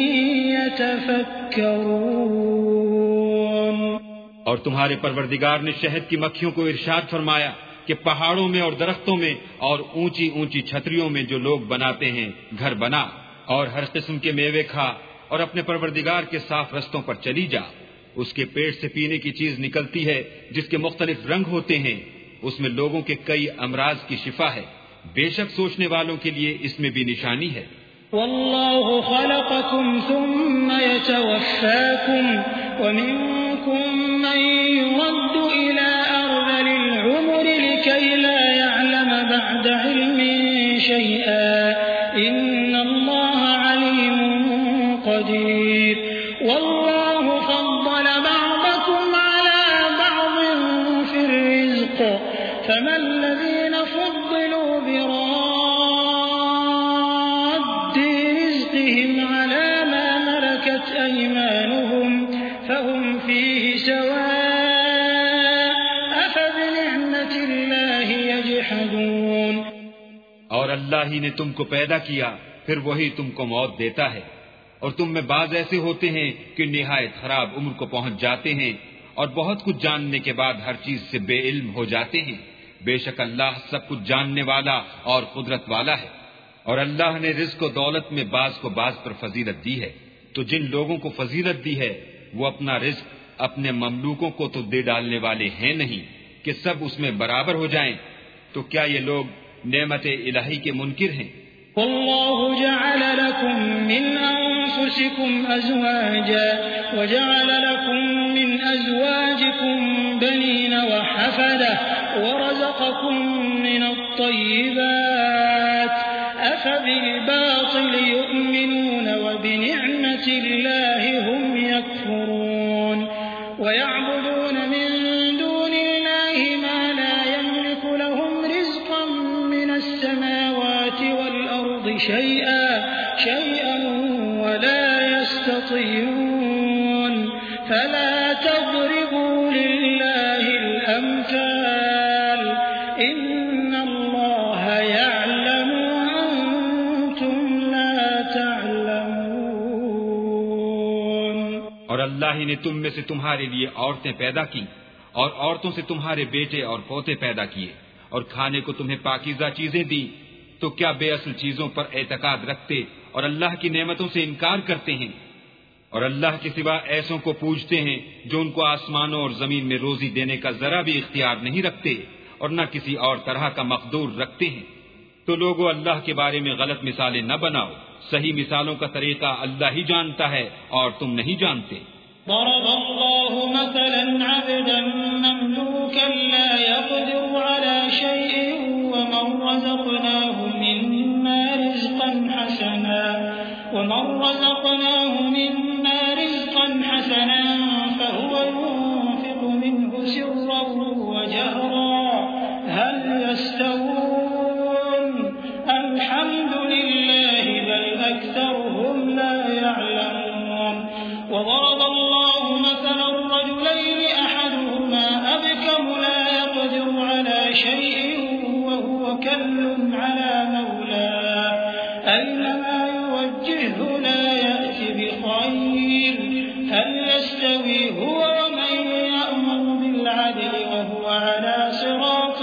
يَتَفَكَّرُونَ۔ اور تمہارے پروردگار نے شہد کی مکھیوں کو ارشاد فرمایا کہ پہاڑوں میں اور درختوں میں اور اونچی اونچی چھتریوں میں جو لوگ بناتے ہیں گھر بنا، اور ہر قسم کے میوے کھا اور اپنے پروردگار کے صاف رستوں پر چلی جا۔ اس کے پیٹ سے پینے کی چیز نکلتی ہے جس کے مختلف رنگ ہوتے ہیں، اس میں لوگوں کے کئی امراض کی شفا ہے، بے شک سوچنے والوں کے لیے اس میں بھی نشانی ہے۔ واللہ خلقکم ثم يتوفاکم ومنکم من يرد الى ارذل العمر لكي لا يعلم بعد علم شيئا ان اللہ علیم قدیر واللہ فضل بعضکم على بعض في الرزق فما الذين فضلوا براد رزقهم على ما ملكت أيمانهم فهم فيه سواء أفبنعمة الله يجحدون۔ اور اللہ ہی نے تم کو پیدا کیا، پھر وہی تم کو موت دیتا ہے، اور تم میں بعض ایسے ہوتے ہیں کہ نہایت خراب عمر کو پہنچ جاتے ہیں اور بہت کچھ جاننے کے بعد ہر چیز سے بے علم ہو جاتے ہیں، بے شک اللہ سب کچھ جاننے والا اور قدرت والا ہے۔ اور اللہ نے رزق و دولت میں بعض کو بعض پر فضیلت دی ہے، تو جن لوگوں کو فضیلت دی ہے وہ اپنا رزق اپنے مملوکوں کو تو دے ڈالنے والے ہیں نہیں کہ سب اس میں برابر ہو جائیں، تو کیا یہ لوگ نعمت الہی کے منکر ہیں؟ والله جعل لكم من أنفسكم أزواجا وجعل لكم من أزواجكم بنين وحفدة ورزقكم من الطيبات أفبالباطل يؤمنون وبنعمة الله هم يكفرون ويعبدون من دون الله ما لا يملك لهم رزقا من السماوات والأرض شيئا ولا يستطيعون فلا تضربوا لله الأمثال إن الله يعلم وأنتم لا تعلمون۔ اور اللہ ہی نے تم میں سے تمہارے لیے عورتیں پیدا کی اور عورتوں سے تمہارے بیٹے اور پوتے پیدا کیے اور کھانے کو تمہیں پاکیزہ چیزیں دی، تو کیا بے اصل چیزوں پر اعتقاد رکھتے اور اللہ کی نعمتوں سے انکار کرتے ہیں؟ اور اللہ کے سوا ایسوں کو پوجتے ہیں جو ان کو آسمانوں اور زمین میں روزی دینے کا ذرا بھی اختیار نہیں رکھتے اور نہ کسی اور طرح کا مقدور رکھتے ہیں۔ تو لوگوں اللہ کے بارے میں غلط مثالیں نہ بناؤ، صحیح مثالوں کا طریقہ اللہ ہی جانتا ہے اور تم نہیں جانتے۔ ضرب الله مثلا عبدا مملوكا لا يقدر على شيء ومن رزقناه منا رزقا حسنا فهو ينفق منه سرا وجهرا هل يستوون الحمد لله بل أكثرهم لا يعلمون وضرب الله مثلا رجلين أحدهما أبكم لا يقدر على شيء وهو كل على مولاه أينما يوجهه لا يأتي بخير هل يستوي هو ومن يأمر بالعدل وهو على صراط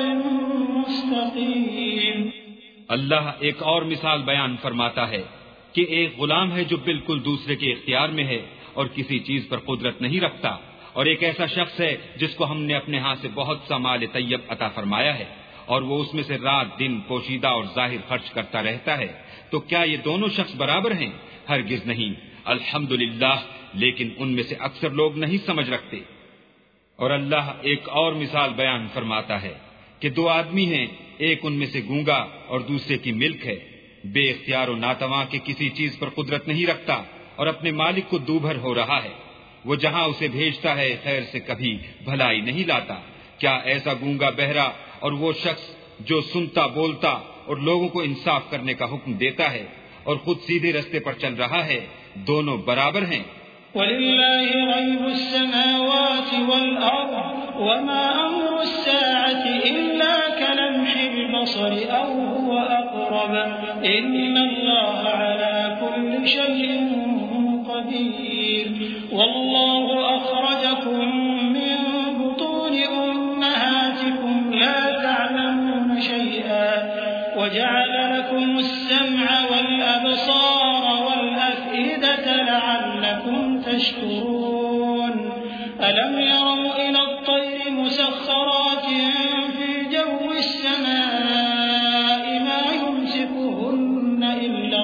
مستقيم۔ اللہ ایک اور مثال بیان فرماتا ہے کہ ایک غلام ہے جو بالکل دوسرے کے اختیار میں ہے اور کسی چیز پر قدرت نہیں رکھتا، اور ایک ایسا شخص ہے جس کو ہم نے اپنے ہاں سے بہت سا مال طیب عطا فرمایا ہے اور وہ اس میں سے رات دن پوشیدہ اور ظاہر خرچ کرتا رہتا ہے، تو کیا یہ دونوں شخص برابر ہیں؟ ہرگز نہیں، الحمدللہ، لیکن ان میں سے اکثر لوگ نہیں سمجھ رکھتے۔ اور اللہ ایک اور مثال بیان فرماتا ہے کہ دو آدمی ہیں، ایک ان میں سے گونگا اور دوسرے کی ملک ہے، بے اختیار و ناتواں کے کسی چیز پر قدرت نہیں رکھتا اور اپنے مالک کو دوبھر ہو رہا ہے، وہ جہاں اسے بھیجتا ہے خیر سے کبھی بھلائی نہیں لاتا۔ کیا ایسا گونگا بہرا اور وہ شخص جو سنتا بولتا اور لوگوں کو انصاف کرنے کا حکم دیتا ہے اور خود سیدھے رستے پر چل رہا ہے، دونوں برابر ہیں؟ وَلِلَّهِ غَيْبُ السَّمَاوَاتِ وَالْأَرْضِ وَمَا أَمْرُ السَّاعَةِ إِلَّا كَلَمْحِ الْبَصَرِ أَوْ هُوَ أَقْرَبُ إِنَّ اللَّهَ عَلَى كُلِّ شَيْءٍ قَدِيرٌ وَاللَّهُ أَخْرَجَكُم مِّن بُطُونِ أُمَّهَاتِكُمْ لَا تَعْلَمُونَ شَيْئًا وَجَعَلَ لَكُمُ السَّمْعَ وَالْأَبْصَارَ وَالْأَفْئِدَةَ لَعَلَّكُمْ تَشْكُرُونَ أَلَمْ يَرَوْا إِلَى الطَّيْرِ مُسَخَّرَاتٍ فِي جَوِّ السَّمَاءِ مَا يُمْسِكُهُنَّ إِلَّا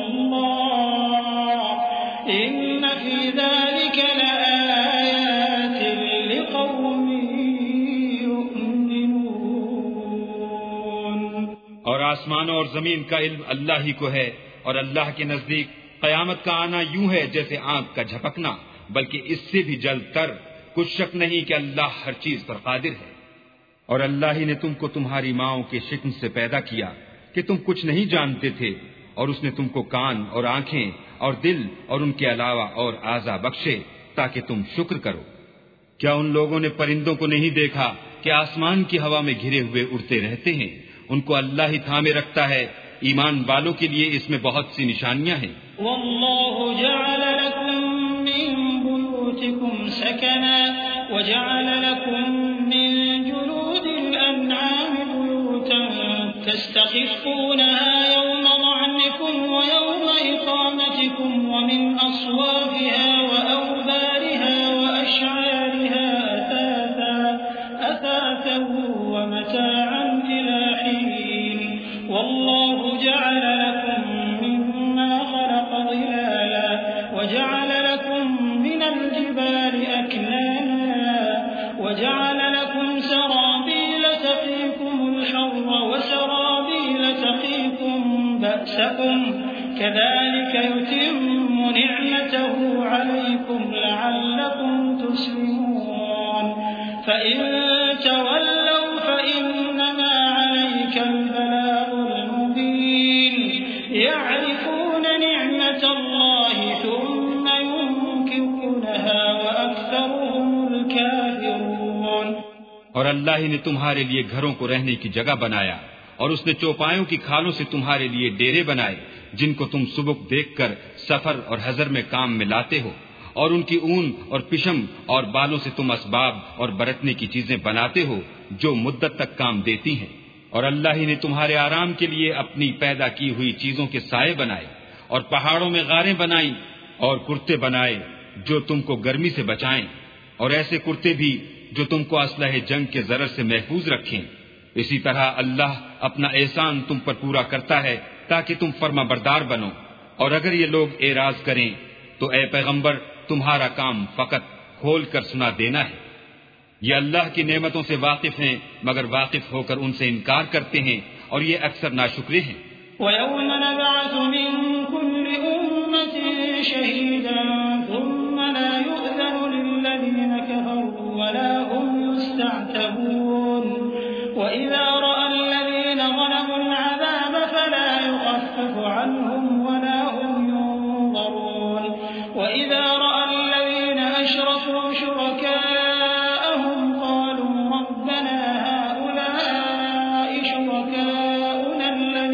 اللَّهُ إِنَّ فِي ذَلِكَ لَآيَاتٍ لِقَوْمٍ يُؤْمِنُونَ۔ اور آسمانوں اور زمین کا علم اللہ ہی کو ہے، اور اللہ کے نزدیک قیامت کا آنا یوں ہے جیسے آنکھ کا جھپکنا، بلکہ اس سے بھی جلد تر۔ کچھ شک نہیں کہ اللہ ہر چیز پر قادر ہے۔ اور اللہ ہی نے تم کو تمہاری ماؤں کے شکم سے پیدا کیا کہ تم کچھ نہیں جانتے تھے، اور اس نے تم کو کان اور آنکھیں اور دل اور ان کے علاوہ اور اعضاء بخشے تاکہ تم شکر کرو۔ کیا ان لوگوں نے پرندوں کو نہیں دیکھا کہ آسمان کی ہوا میں گھرے ہوئے اڑتے رہتے ہیں؟ ان کو اللہ ہی تھامے رکھتا ہے۔ ایمان والوں کے لیے اس میں بہت سی نشانیاں ہیں۔ والله جعل لكم من بيوتكم سكنا وجعل لكم من جلود الأنعام بيوتا تستخفونها يوم ظعنكم ويوم إقامتكم ومن أصوافها وأوبارها وأشعارها أثاثا ومتاعا إلى حين والله جعل لكم مما خلق ظلالا وجعل لكم من الجبال أكنانا وجعل لكم سرابيل تقيكم الحر وسرابيل تقيكم بأسكم كذلك يتم نعمته عليكم لعلكم تسلمون فإن تولوا فإنما عليك البلاغ المبين يعرفون نعمة الله ثم ينكرونها وأكثرهم الكافرون۔ اور اللہ ہی نے تمہارے لیے گھروں کو رہنے کی جگہ بنایا، اور اس نے چوپایوں کی کھالوں سے تمہارے لیے ڈیرے بنائے جن کو تم سبک دیکھ کر سفر اور حضر میں کام میں لاتے ہو، اور ان کی اون اور پشم اور بالوں سے تم اسباب اور برتنے کی چیزیں بناتے ہو جو مدت تک کام دیتی ہیں، اور اللہ ہی نے تمہارے آرام کے لیے اپنی پیدا کی ہوئی چیزوں کے سائے بنائے، اور پہاڑوں میں غاریں بنائیں اور کرتے بنائے جو تم کو گرمی سے بچائیں، اور ایسے کرتے بھی جو تم کو اسلحہ جنگ کے ضرر سے محفوظ رکھیں۔ اسی طرح اللہ اپنا احسان تم پر پورا کرتا ہے تاکہ تم فرما بردار بنو، اور اگر یہ لوگ اعراض کریں تو اے پیغمبر تمہارا کام فقط کھول کر سنا دینا ہے۔ یہ اللہ کی نعمتوں سے واقف ہیں مگر واقف ہو کر ان سے انکار کرتے ہیں اور یہ اکثر ناشکرے ہیں۔ وَيَوْمَ نَبْعَثُ مِن كُلِّ أُمَّةٍ شَهِيدًا ثُمَّ لَا يُؤْذَنُ لِلَّذِينَ كَفَرُوا وَلَا هُمْ يُسْتَعْتَبُونَ وَإِذَا رَأَى الَّذِينَ ظَلَمُوا الْعَذَابَ فَلَا يُخَفَّفُ عَنْهُمْ وَلَا هُمْ يُنظَرُونَ وَإِذَا رَأَى الَّذِينَ أَشْرَكُوا شُرَكَاءَهُمْ قَالُوا رَبَّنَا هَؤُلَاءِ شُرَكَاؤُنَا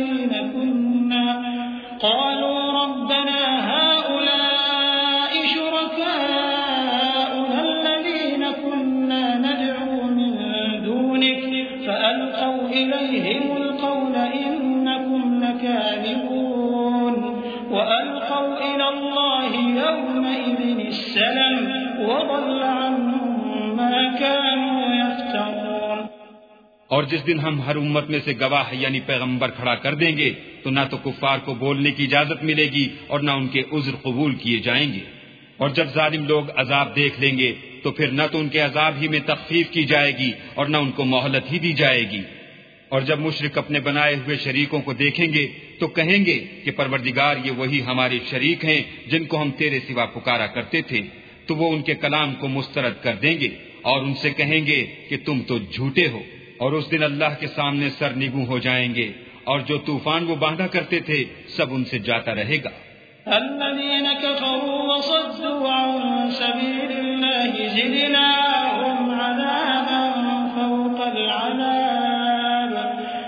الَّذِينَ كُنَّا نَدْعُو مِن دُونِكَ فَأَلْقَوْا إِلَيْهِمُ الْقَوْلَ إِنَّكُمْ لَكَاذِبُونَ وَأَلْقَوْا إِلَى اللَّهِ يَوْمَئِذٍ السَّلَمَ وَضَلَّ عَنْهُم مَّا كَانُوا يَفْتَرُونَ۔ اور جس دن ہم ہر امت میں سے گواہ یعنی پیغمبر کھڑا کر دیں گے تو نہ تو کفار کو بولنے کی اجازت ملے گی اور نہ ان کے عذر قبول کیے جائیں گے، اور جب ظالم لوگ عذاب دیکھ لیں گے تو پھر نہ تو ان کے عذاب ہی میں تخفیف کی جائے گی اور نہ ان کو مہلت ہی دی جائے گی۔ اور جب مشرک اپنے بنائے ہوئے شریکوں کو دیکھیں گے تو کہیں گے کہ پروردگار یہ وہی ہمارے شریک ہیں جن کو ہم تیرے سوا پکارا کرتے تھے، تو وہ ان کے کلام کو مسترد کر دیں گے اور ان سے کہیں گے کہ تم تو جھوٹے ہو، اور اس دن اللہ کے سامنے سر نگوں ہو جائیں گے، اور جو طوفان وہ باندھا کرتے تھے سب ان سے جاتا رہے گا۔ الذين كفروا وصدوا عن سبيل الله زدناهم عذابا فوق العذاب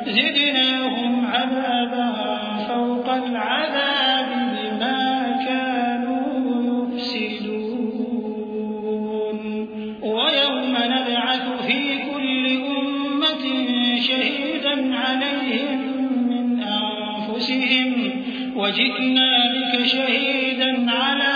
بما كانوا يفسدون ويوم نبعث في كل أمة شهيدا عليهم من أنفسهم وجئنا بك شهيدا على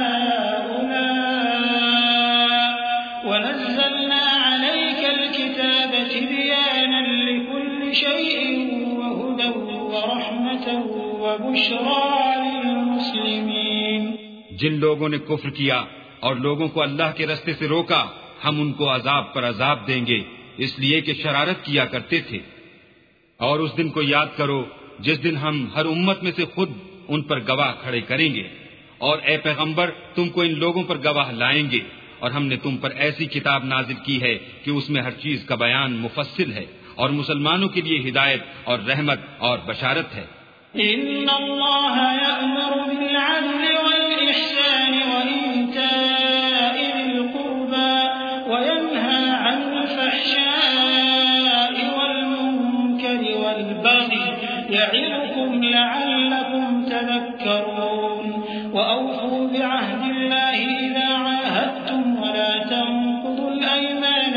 هؤلاء ونزلنا عليك الكتاب تبيانا لكل شيء وهدى ورحمة وبشرى للمسلمين۔ جن لوگوں نے کفر کیا اور لوگوں کو اللہ کے رستے سے روکا ہم ان کو عذاب پر عذاب دیں گے اس لیے کہ شرارت کیا کرتے تھے۔ اور اس دن کو یاد کرو جس دن ہم ہر امت میں سے خود ان پر گواہ کھڑے کریں گے، اور اے پیغمبر تم کو ان لوگوں پر گواہ لائیں گے، اور ہم نے تم پر ایسی کتاب نازل کی ہے کہ اس میں ہر چیز کا بیان مفصل ہے اور مسلمانوں کے لیے ہدایت اور رحمت اور بشارت ہے۔ ان اللہ یأمر بالعدل والإحسان وإیتاء ذی القربى وینہی عن الفحشاء والمنکر والبغی یعظکم لعلکم تذکرون وأوفوا بعهد الله إذا عاهدتم ولا تنقضوا الأيمان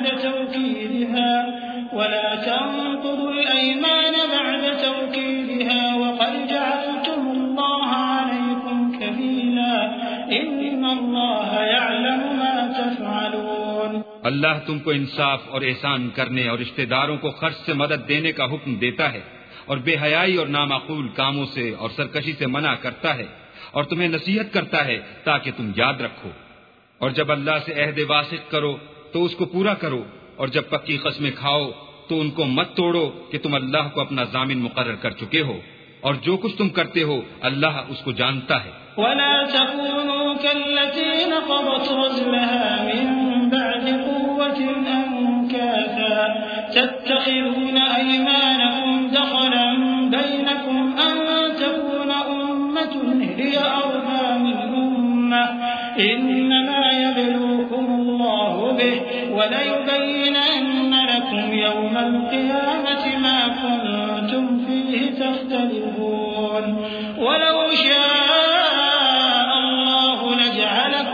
بعد توكيدها وقد جعلتم الله عليكم كفيلا إن الله يعلم ما تفعلون۔ اللہ تم کو انصاف اور احسان کرنے اور رشتہ داروں کو خرچ سے مدد دینے کا حکم دیتا ہے، اور بے حیائی اور نامعقول کاموں سے اور سرکشی سے منع کرتا ہے، اور تمہیں نصیحت کرتا ہے تاکہ تم یاد رکھو۔ اور جب اللہ سے عہد واسق کرو تو اس کو پورا کرو، اور جب پکی قسمیں کھاؤ تو ان کو مت توڑو کہ تم اللہ کو اپنا ضامن مقرر کر چکے ہو، اور جو کچھ تم کرتے ہو اللہ اس کو جانتا ہے۔ ولا تكونوا كالتي نقضت غزلها من بعد قوة أنكاثا تتخذون أيمانكم دخلا بينكم أن تكون أمة هي أربى من أمة إنما يبلوكم الله به وليبينن لكم يوم القيامة ما كنتم فيه تختلفون ولو شاء الله لجعلكم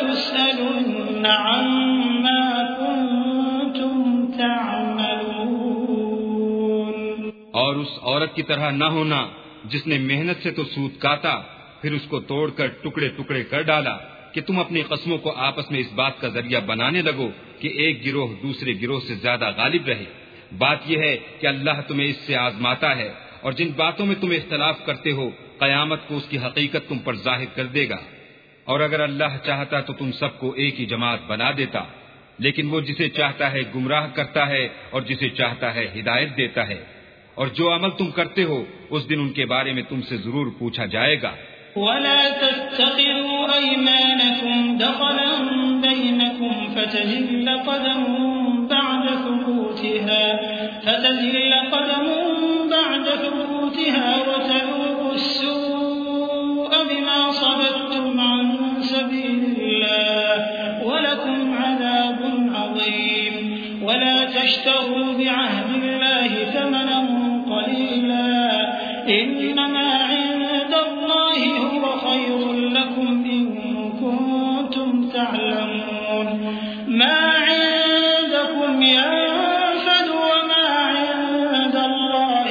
وَلَتُسْأَلُنَّ عَمَّا كُنتُمْ تَعْمَلُونَ۔ اور اس عورت کی طرح نہ ہونا جس نے محنت سے تو سود کاتا پھر اس کو توڑ کر ٹکڑے ٹکڑے کر ڈالا کہ تم اپنی قسموں کو آپس میں اس بات کا ذریعہ بنانے لگو کہ ایک گروہ دوسرے گروہ سے زیادہ غالب رہے۔ بات یہ ہے کہ اللہ تمہیں اس سے آزماتا ہے، اور جن باتوں میں تم اختلاف کرتے ہو قیامت کو اس کی حقیقت تم پر ظاہر کر دے گا۔ اور اگر اللہ چاہتا تو تم سب کو ایک ہی جماعت بنا دیتا، لیکن وہ جسے چاہتا ہے گمراہ کرتا ہے اور جسے چاہتا ہے ہدایت دیتا ہے۔ اور جو عمل تم کرتے ہو اس دن ان کے بارے میں تم سے ضرور پوچھا جائے گا۔ وَلَا تَتَّخِذُوا أَيْمَانَكُمْ دَخَلًا بَيْنَكُمْ فَتَزِلَّ قَدَمٌ بَعْدَ ثُبُوتِهَا وَتَذُوقُوا السُّوءَ بِمَا صَدَدتُّمْ عَن سَبِيلِ اللَّهِ وَلَكُمْ عَذَابٌ عَظِيمٌ۔ وَلَا تَشْتَرُوا بِعَهْدِ اللَّهِ ثَمَنًا قَلِيلًا إِنَّمَا عِندَ اللَّهِ هُوَ خَيْرٌ لَكُمْ إِن كُنتُمْ تَعْلَمُونَ۔ مَا عِندَكُمْ يَنفَدُ وَمَا عِندَ اللَّهِ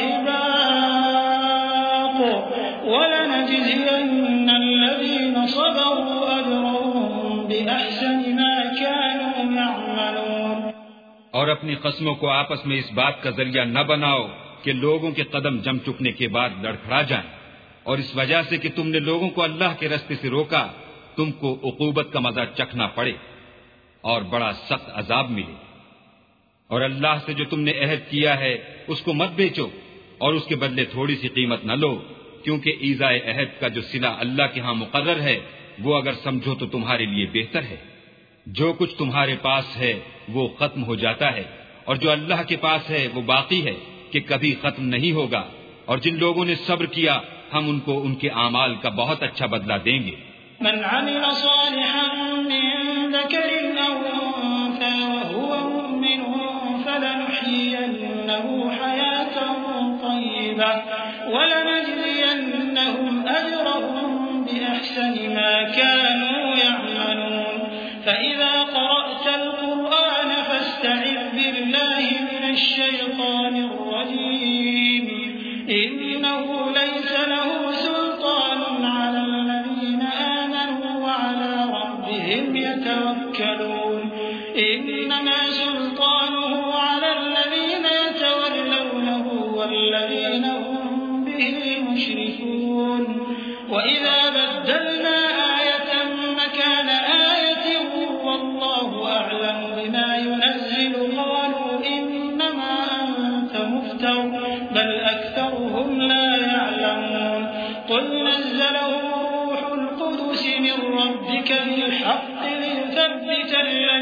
بَاقٍ وَلَنَجْزِيَنَّ الَّذِينَ صَبَرُوا أَجْرَهُم بِأَحْسَنِ مَا كَانُوا يَعْمَلُونَ۔ اور اپنی قسموں کو آپس میں اس بات کا ذریعہ نہ بناؤ کہ لوگوں کے قدم جم چکنے کے بعد لڑکھڑا جائیں، اور اس وجہ سے کہ تم نے لوگوں کو اللہ کے راستے سے روکا تم کو عقوبت کا مزہ چکھنا پڑے اور بڑا سخت عذاب ملے۔ اور اللہ سے جو تم نے عہد کیا ہے اس کو مت بیچو اور اس کے بدلے تھوڑی سی قیمت نہ لو، کیونکہ ایذائے عہد کا جو صلہ اللہ کے ہاں مقرر ہے وہ اگر سمجھو تو تمہارے لیے بہتر ہے۔ جو کچھ تمہارے پاس ہے وہ ختم ہو جاتا ہے، اور جو اللہ کے پاس ہے وہ باقی ہے کہ کبھی ختم نہیں ہوگا۔ اور جن لوگوں نے صبر کیا ہم ان کو ان کے اعمال کا بہت اچھا بدلہ دیں گے۔ من عمل صالحا من ذكر أو أنثى وهو مؤمن فلنحيينه حياة طيبة ولنجزينهم أجرهم بأحسن ما كانوا يعملون۔ فإذا قرأت القرآن فاستعذ بالله من الشيطان الرجيم إنه ليس له سلطان على الذين آمنوا وعلى ربهم يتوكلون۔ إنما سلطانه على الذين يتولونه والذين هم به مشركون۔ وإذا بدلنا آية مكان آية والله أعلم بما ينزل قالوا إنما أنت مفتر بل أكثرهم لا يعلمون۔ قل نزله روح القدس من ربك بالحق ليثبت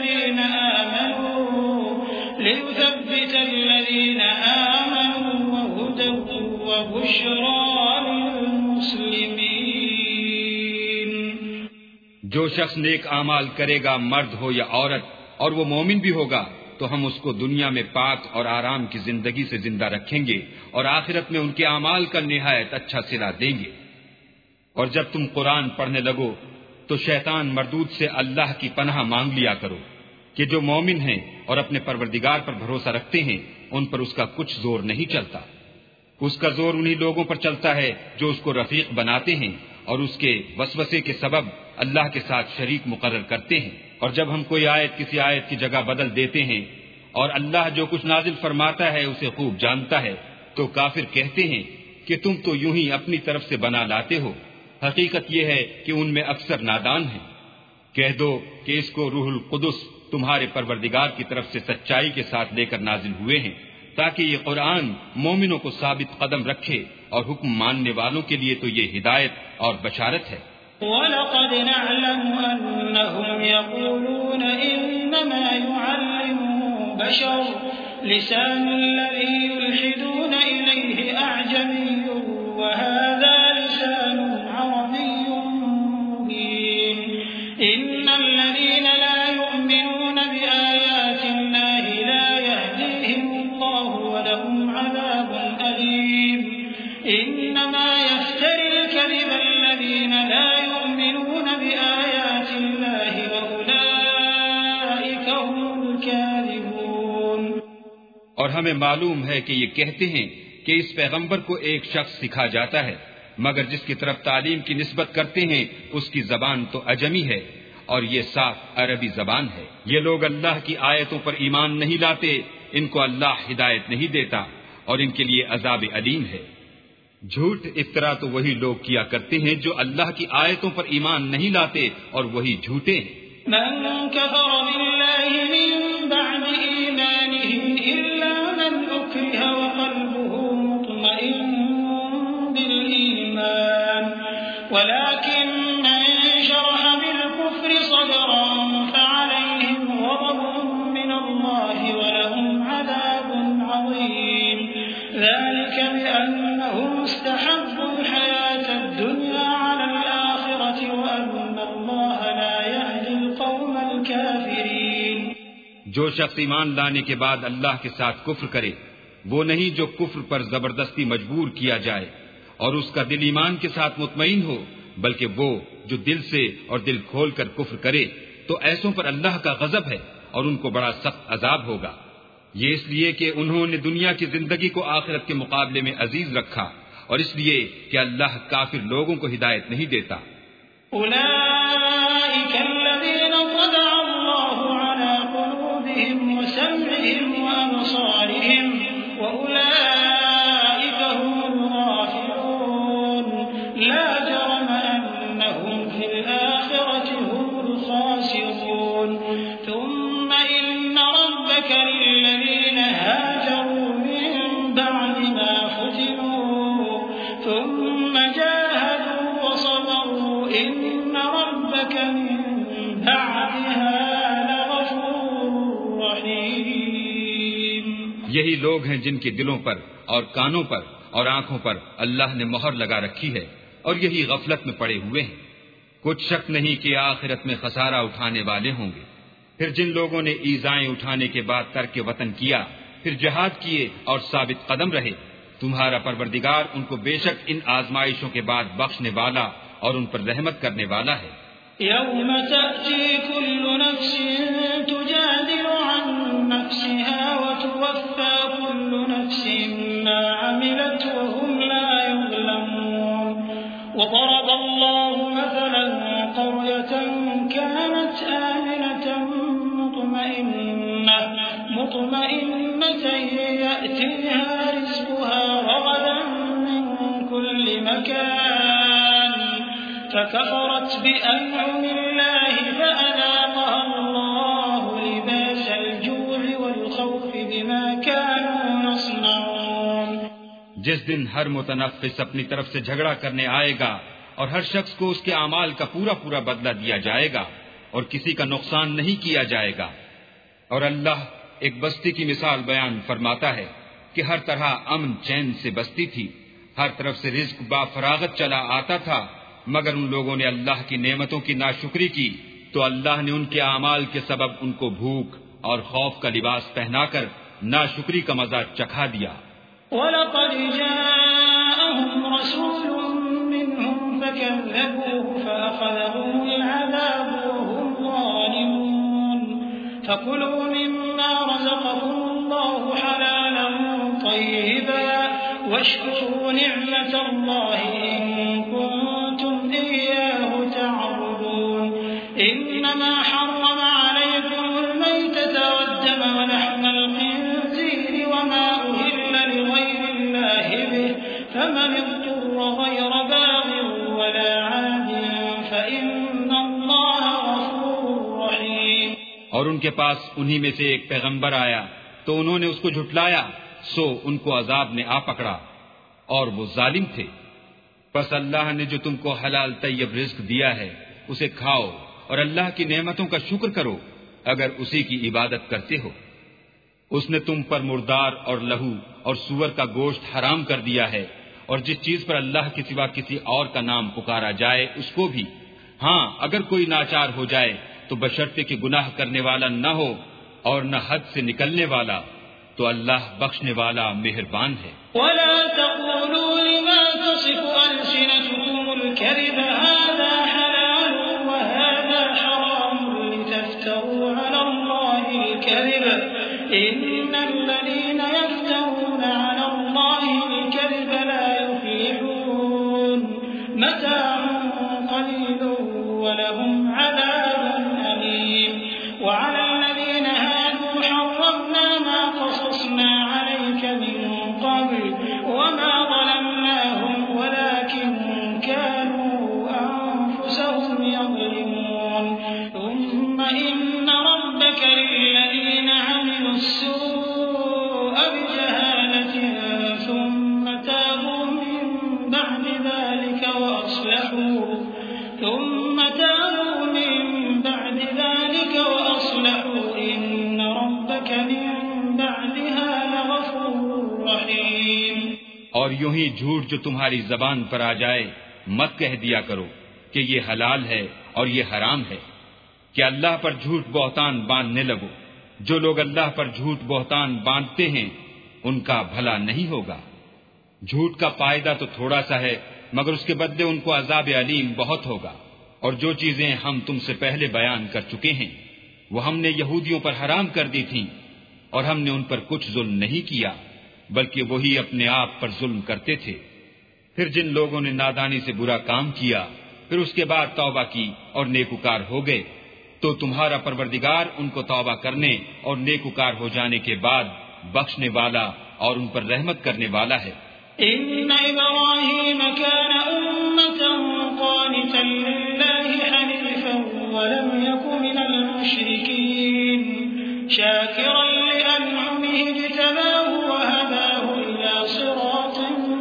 الذين آمنوا وهدى وبشرى للمسلمين۔ جو شخص نیک اعمال کرے گا مرد ہو یا عورت اور وہ مومن بھی ہوگا تو ہم اس کو دنیا میں پاک اور آرام کی زندگی سے زندہ رکھیں گے اور آخرت میں ان کے اعمال کا نہایت اچھا صلہ دیں گے۔ اور جب تم قرآن پڑھنے لگو تو شیطان مردود سے اللہ کی پناہ مانگ لیا کرو کہ جو مومن ہیں اور اپنے پروردگار پر بھروسہ رکھتے ہیں ان پر اس کا کچھ زور نہیں چلتا۔ اس کا زور انہی لوگوں پر چلتا ہے جو اس کو رفیق بناتے ہیں اور اس کے وسوسے کے سبب اللہ کے ساتھ شریک مقرر کرتے ہیں۔ اور جب ہم کوئی آیت کسی آیت کی جگہ بدل دیتے ہیں اور اللہ جو کچھ نازل فرماتا ہے اسے خوب جانتا ہے تو کافر کہتے ہیں کہ تم تو یوں ہی اپنی طرف سے بنا لاتے ہو، حقیقت یہ ہے کہ ان میں اکثر نادان ہیں۔ کہہ دو کہ اس کو روح القدس تمہارے پروردگار کی طرف سے سچائی کے ساتھ لے کر نازل ہوئے ہیں تاکہ یہ قرآن مومنوں کو ثابت قدم رکھے اور حکم ماننے والوں کے لیے تو یہ ہدایت اور بشارت ہے۔ وَلَقَدْ نَعْلَمُ أَنَّهُمْ يَقُولُونَ إِنَّمَا يُعَلِّمُهُ بَشَرٌ لِسَانُ الَّذِي يُلْحِدُونَ إِلَيْهِ أَعْجَمِيٌّ وَهَذَا لِسَانٌ عَرَبِيٌّ مُبِينٌ۔ إِنَّ الَّذِينَ لَا يُؤْمِنُونَ بِآيَاتِ اللَّهِ لَا يَهْدِيهِمُ اللَّهُ وَلَهُمْ عَذَابٌ أَلِيمٌ۔ إِنَّمَا يَفْتَرِي الْكَذِبَ الَّذِينَ لَا يُؤْمِنُونَ بِآيَاتِ اللَّهِ اور ہمیں معلوم ہے کہ یہ کہتے ہیں کہ اس پیغمبر کو ایک شخص سکھا جاتا ہے، مگر جس کی طرف تعلیم کی نسبت کرتے ہیں اس کی زبان تو عجمی ہے اور یہ صاف عربی زبان ہے۔ یہ لوگ اللہ کی آیتوں پر ایمان نہیں لاتے، ان کو اللہ ہدایت نہیں دیتا اور ان کے لیے عذاب علیم ہے۔ جھوٹ افطرا تو وہی لوگ کیا کرتے ہیں جو اللہ کی آیتوں پر ایمان نہیں لاتے اور وہی جھوٹے ہیں۔ من كفر بالله من بعد إيمانه إلا من أكره وقلبه مطمئن بالإيمان ولكن من شرح بالكفر صدرا فعليهم غضب من الله ولهم عذاب عظيم ذلك بأنهم استحبوا الحياة الدنيا على الآخرة وأن الله لا يهدي القوم الكافرين۔ جو شخص ایمان لانے کے بعد اللہ کے ساتھ کفر کرے وہ نہیں جو کفر پر زبردستی مجبور کیا جائے اور اس کا دل ایمان کے ساتھ مطمئن ہو، بلکہ وہ جو دل سے اور دل کھول کر کفر کرے تو ایسوں پر اللہ کا غضب ہے اور ان کو بڑا سخت عذاب ہوگا۔ یہ اس لیے کہ انہوں نے دنیا کی زندگی کو آخرت کے مقابلے میں عزیز رکھا اور اس لیے کہ اللہ کافر لوگوں کو ہدایت نہیں دیتا۔ أولئك الذين طبع الله على قلوبهم وسمعهم وأبصارهم وأولئك هم الغافلون لا جرم أنهم في الآخرة هم الخاسرون ثم إن ربك للذين هاجروا من بعد ما فتنوا ثم جاهدوا وصبروا إن ربك من بعدها لغفور رحيم۔ یہی لوگ ہیں جن کے دلوں پر اور کانوں پر اور آنکھوں پر اللہ نے مہر لگا رکھی ہے اور یہی غفلت میں پڑے ہوئے ہیں۔ کچھ شک نہیں کہ آخرت میں خسارہ اٹھانے والے ہوں گے۔ پھر جن لوگوں نے ایذائیں اٹھانے کے بعد ترک وطن کیا، پھر جہاد کیے اور ثابت قدم رہے، تمہارا پروردگار ان کو بے شک ان آزمائشوں کے بعد بخشنے والا اور ان پر رحمت کرنے والا ہے۔ يوم تأتي كل نفس تجادل عن نفسها وتوفى كل نفس ما عملت وهم لا يظلمون وضرب الله مثلا قرية كانت آمنة مطمئنة يأتيها رزقها رغدا من كل مكان فكفرت بأنعم الله فأذاقها الله لباس الجوع والخوف بما كانوا يصنعون۔ جس دن ہر متنفس اپنی طرف سے جھگڑا کرنے آئے گا اور ہر شخص کو اس کے اعمال کا پورا پورا بدلہ دیا جائے گا اور کسی کا نقصان نہیں کیا جائے گا۔ اور اللہ ایک بستی کی مثال بیان فرماتا ہے کہ ہر طرح امن چین سے بستی تھی، ہر طرف سے رزق با فراغت چلا آتا تھا، مگر ان لوگوں نے اللہ کی نعمتوں کی ناشکری کی تو اللہ نے ان کے اعمال کے سبب ان کو بھوک اور خوف کا لباس پہنا کر ناشکری کا مزہ چکھا دیا۔ وَلَقَدْ جَاءَهُمْ رَسُولٌ مِّنْهُمْ فَكَذَّبُوهُ فَأَخَذَهُمُ الْعَذَابُ وَهُمْ ظَالِمُونَ فَكُلُوا مِمَّا رَزَقَكُمُ اللَّهُ حَلَالًا طَيِّبًا وَاشْكُرُوا نِعْمَةَ اللَّهِ إِن كُنتُمْ إِيَّاهُ تَعْبُدُونَ إِنَّمَا حَرَّمَ عَلَيْكُمُ الْمَيْتَةَ وَالدَّمَ وَلَحْمَ الْخِنزِيرِ وَمَا أُهِلَّ لِغَيْرِ اللَّهِ بِهِ فَمَنِ اضْطُرَّ غَيْرَ بَاغٍ وَلَا عَادٍ فَإِنَّ اللَّهَ غَفُورٌ رَّحِيمٌ۔ اور ان کے پاس انہی میں سے ایک پیغمبر آیا تو انہوں نے اس کو جھٹلایا، سو ان کو عذاب نے آ پکڑا اور وہ ظالم تھے۔ پس اللہ نے جو تم کو حلال طیب رزق دیا ہے اسے کھاؤ اور اللہ کی نعمتوں کا شکر کرو اگر اسی کی عبادت کرتے ہو۔ اس نے تم پر مردار اور لہو اور سور کا گوشت حرام کر دیا ہے، اور جس چیز پر اللہ کے سوا کسی اور کا نام پکارا جائے اس کو بھی، ہاں اگر کوئی ناچار ہو جائے تو بشرطے کہ گناہ کرنے والا نہ ہو اور نہ حد سے نکلنے والا، تو اللہ بخشنے والا مہربان ہے۔ وَلَا تَقُولُوا لِمَا تَصِفُ أَلْسِنَتُكُمُ الْكَذِبَ هَذَا حَلَالٌ وَهَذَا حَرَامٌ لِتَفْتَرُوا عَلَى اللَّهِ الْكَذِبَ إن الذين يفترون على الله الكذب لا يفلحون متاع قليل ولهم عذاب أليم وعلى الذين هادوا حرمنا ما قصصنا عليك من قبل وما ظلمناهم ولكن كانوا أنفسهم يظلمون ثم إن ربك للذين عملوا السوء بجهالة ثم تابوا من بعد ذلك وأصلحوا إن ربك من بعدها لغفور رحيم۔ اور یوں ہی جھوٹ جو تمہاری زبان پر آ جائے مت کہہ دیا کرو کہ یہ حلال ہے اور یہ حرام ہے، کہ اللہ پر جھوٹ بہتان باندھنے لگو۔ جو لوگ اللہ پر جھوٹ بہتان باندھتے ہیں ان کا بھلا نہیں ہوگا۔ جھوٹ کا فائدہ تو تھوڑا سا ہے مگر اس کے بدلے ان کو عذاب علیم بہت ہوگا۔ اور جو چیزیں ہم تم سے پہلے بیان کر چکے ہیں وہ ہم نے یہودیوں پر حرام کر دی تھیں، اور ہم نے ان پر کچھ ظلم نہیں کیا بلکہ وہی اپنے آپ پر ظلم کرتے تھے۔ پھر جن لوگوں نے نادانی سے برا کام کیا پھر اس کے بعد توبہ کی اور نیکوکار ہو گئے تو تمہارا پروردگار ان کو توبہ کرنے اور نیکوکار ہو جانے کے بعد بخشنے والا اور ان پر رحمت کرنے والا ہے۔ إن إبراهيم كان أمة قانتا لله حنيفا ولم يك من المشركين شاكرا لأنعمه اجتباه وهداه إلى صراط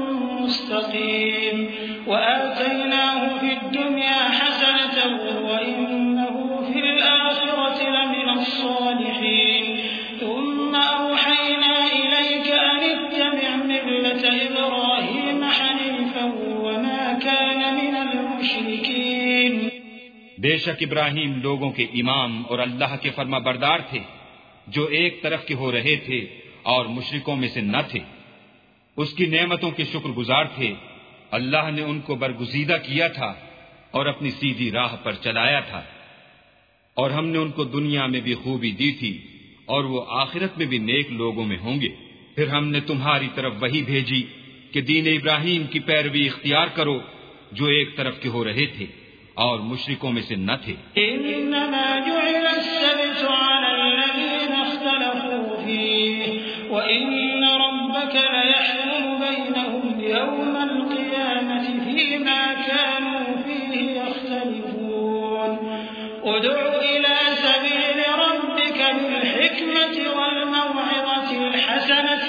مستقيم وآتيناه في الدنيا حسنة وإنه في الآخرة لمن الصالحين ثم أوحينا إليك أن اتبع ملة إبراهيم حنيفا وما كان من المشركين۔ بے شک ابراہیم لوگوں کے امام اور اللہ کے فرما بردار تھے جو ایک طرف کے ہو رہے تھے اور مشرکوں میں سے نہ تھے، اس کی نعمتوں کے شکر گزار تھے۔ اللہ نے ان کو برگزیدہ کیا تھا اور اپنی سیدھی راہ پر چلایا تھا، اور ہم نے ان کو دنیا میں بھی خوبی دی تھی اور وہ آخرت میں بھی نیک لوگوں میں ہوں گے۔ پھر ہم نے تمہاری طرف وحی بھیجی کہ دین ابراہیم کی پیروی اختیار کرو جو ایک طرف کے ہو رہے تھے اور مشرکوں میں سے نہ تھے۔ انما جعل السبت على الذين اختلفوا فيه وان ربك ليحكم بينهم يوم القيامة فيما كانوا فيه يختلفون ادع الى سبيل ربك بالحكمة والموعظة الحسنة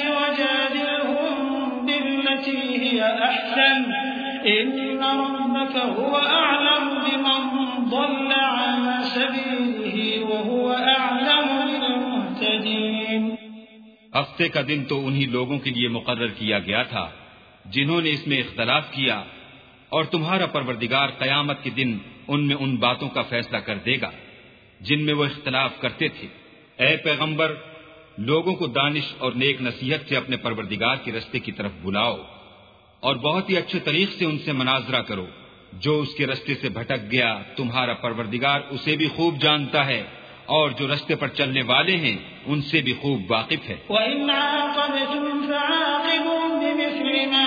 وجادلهم بالتي هي احسن ان ربك هو اعلم بمن ضل عن سبيله وهو اعلم بالمهتدين۔ ہفتے کا دن تو انہی لوگوں کے لیے مقرر کیا گیا تھا جنہوں نے اس میں اختلاف کیا، اور تمہارا پروردگار قیامت کے دن ان میں ان باتوں کا فیصلہ کر دے گا جن میں وہ اختلاف کرتے تھے۔ اے پیغمبر، لوگوں کو دانش اور نیک نصیحت سے اپنے پروردگار کے رستے کی طرف بلاؤ اور بہت ہی اچھے طریق سے ان سے مناظرہ کرو۔ جو اس کے رستے سے بھٹک گیا تمہارا پروردگار اسے بھی خوب جانتا ہے، اور جو رستے پر چلنے والے ہیں ان سے بھی خوب واقف ہے۔ وَإِنْ عَاقَبْتُمْ فَعَاقِبُوا بِمِثْلِ مَا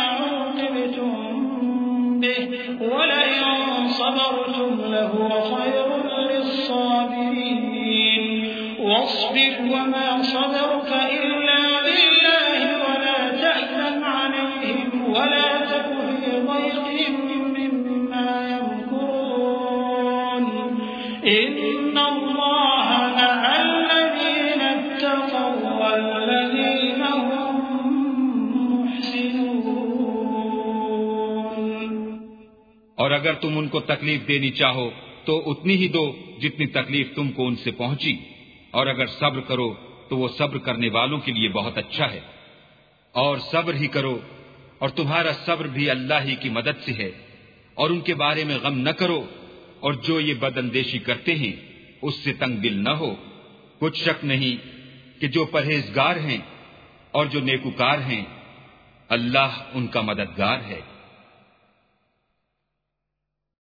عُوقِبْتُمْ بِهِ وَلَئِن صَبَرْتُمْ لَهُوَ خَيْرٌ لِّلصَّابِرِينَ وَاصْبِرْ وَمَا صَبَرُكَ إِلَّا بِاللَّهِ وَلَا تَحْزَنْ عَلَيْهِمْ وَلَا تَكُ فِي ضَيْقٍ مِّمَّا يَمْكُرُونَ إِنَّ اللَّهَ مَعَ الَّذِينَ اتَّقَوْا وَالَّذِينَ هُم مُّحْسِنُونَ۔ اور اگر تم ان کو تکلیف دینی چاہو تو اتنی ہی دو جتنی تکلیف تم کو ان سے پہنچی، اور اگر صبر کرو تو وہ صبر کرنے والوں کے لیے بہت اچھا ہے۔ اور صبر ہی کرو، اور تمہارا صبر بھی اللہ ہی کی مدد سے ہے، اور ان کے بارے میں غم نہ کرو، اور جو یہ بد اندیشی کرتے ہیں اس سے تنگ دل نہ ہو۔ کچھ شک نہیں کہ جو پرہیزگار ہیں اور جو نیکوکار ہیں اللہ ان کا مددگار ہے۔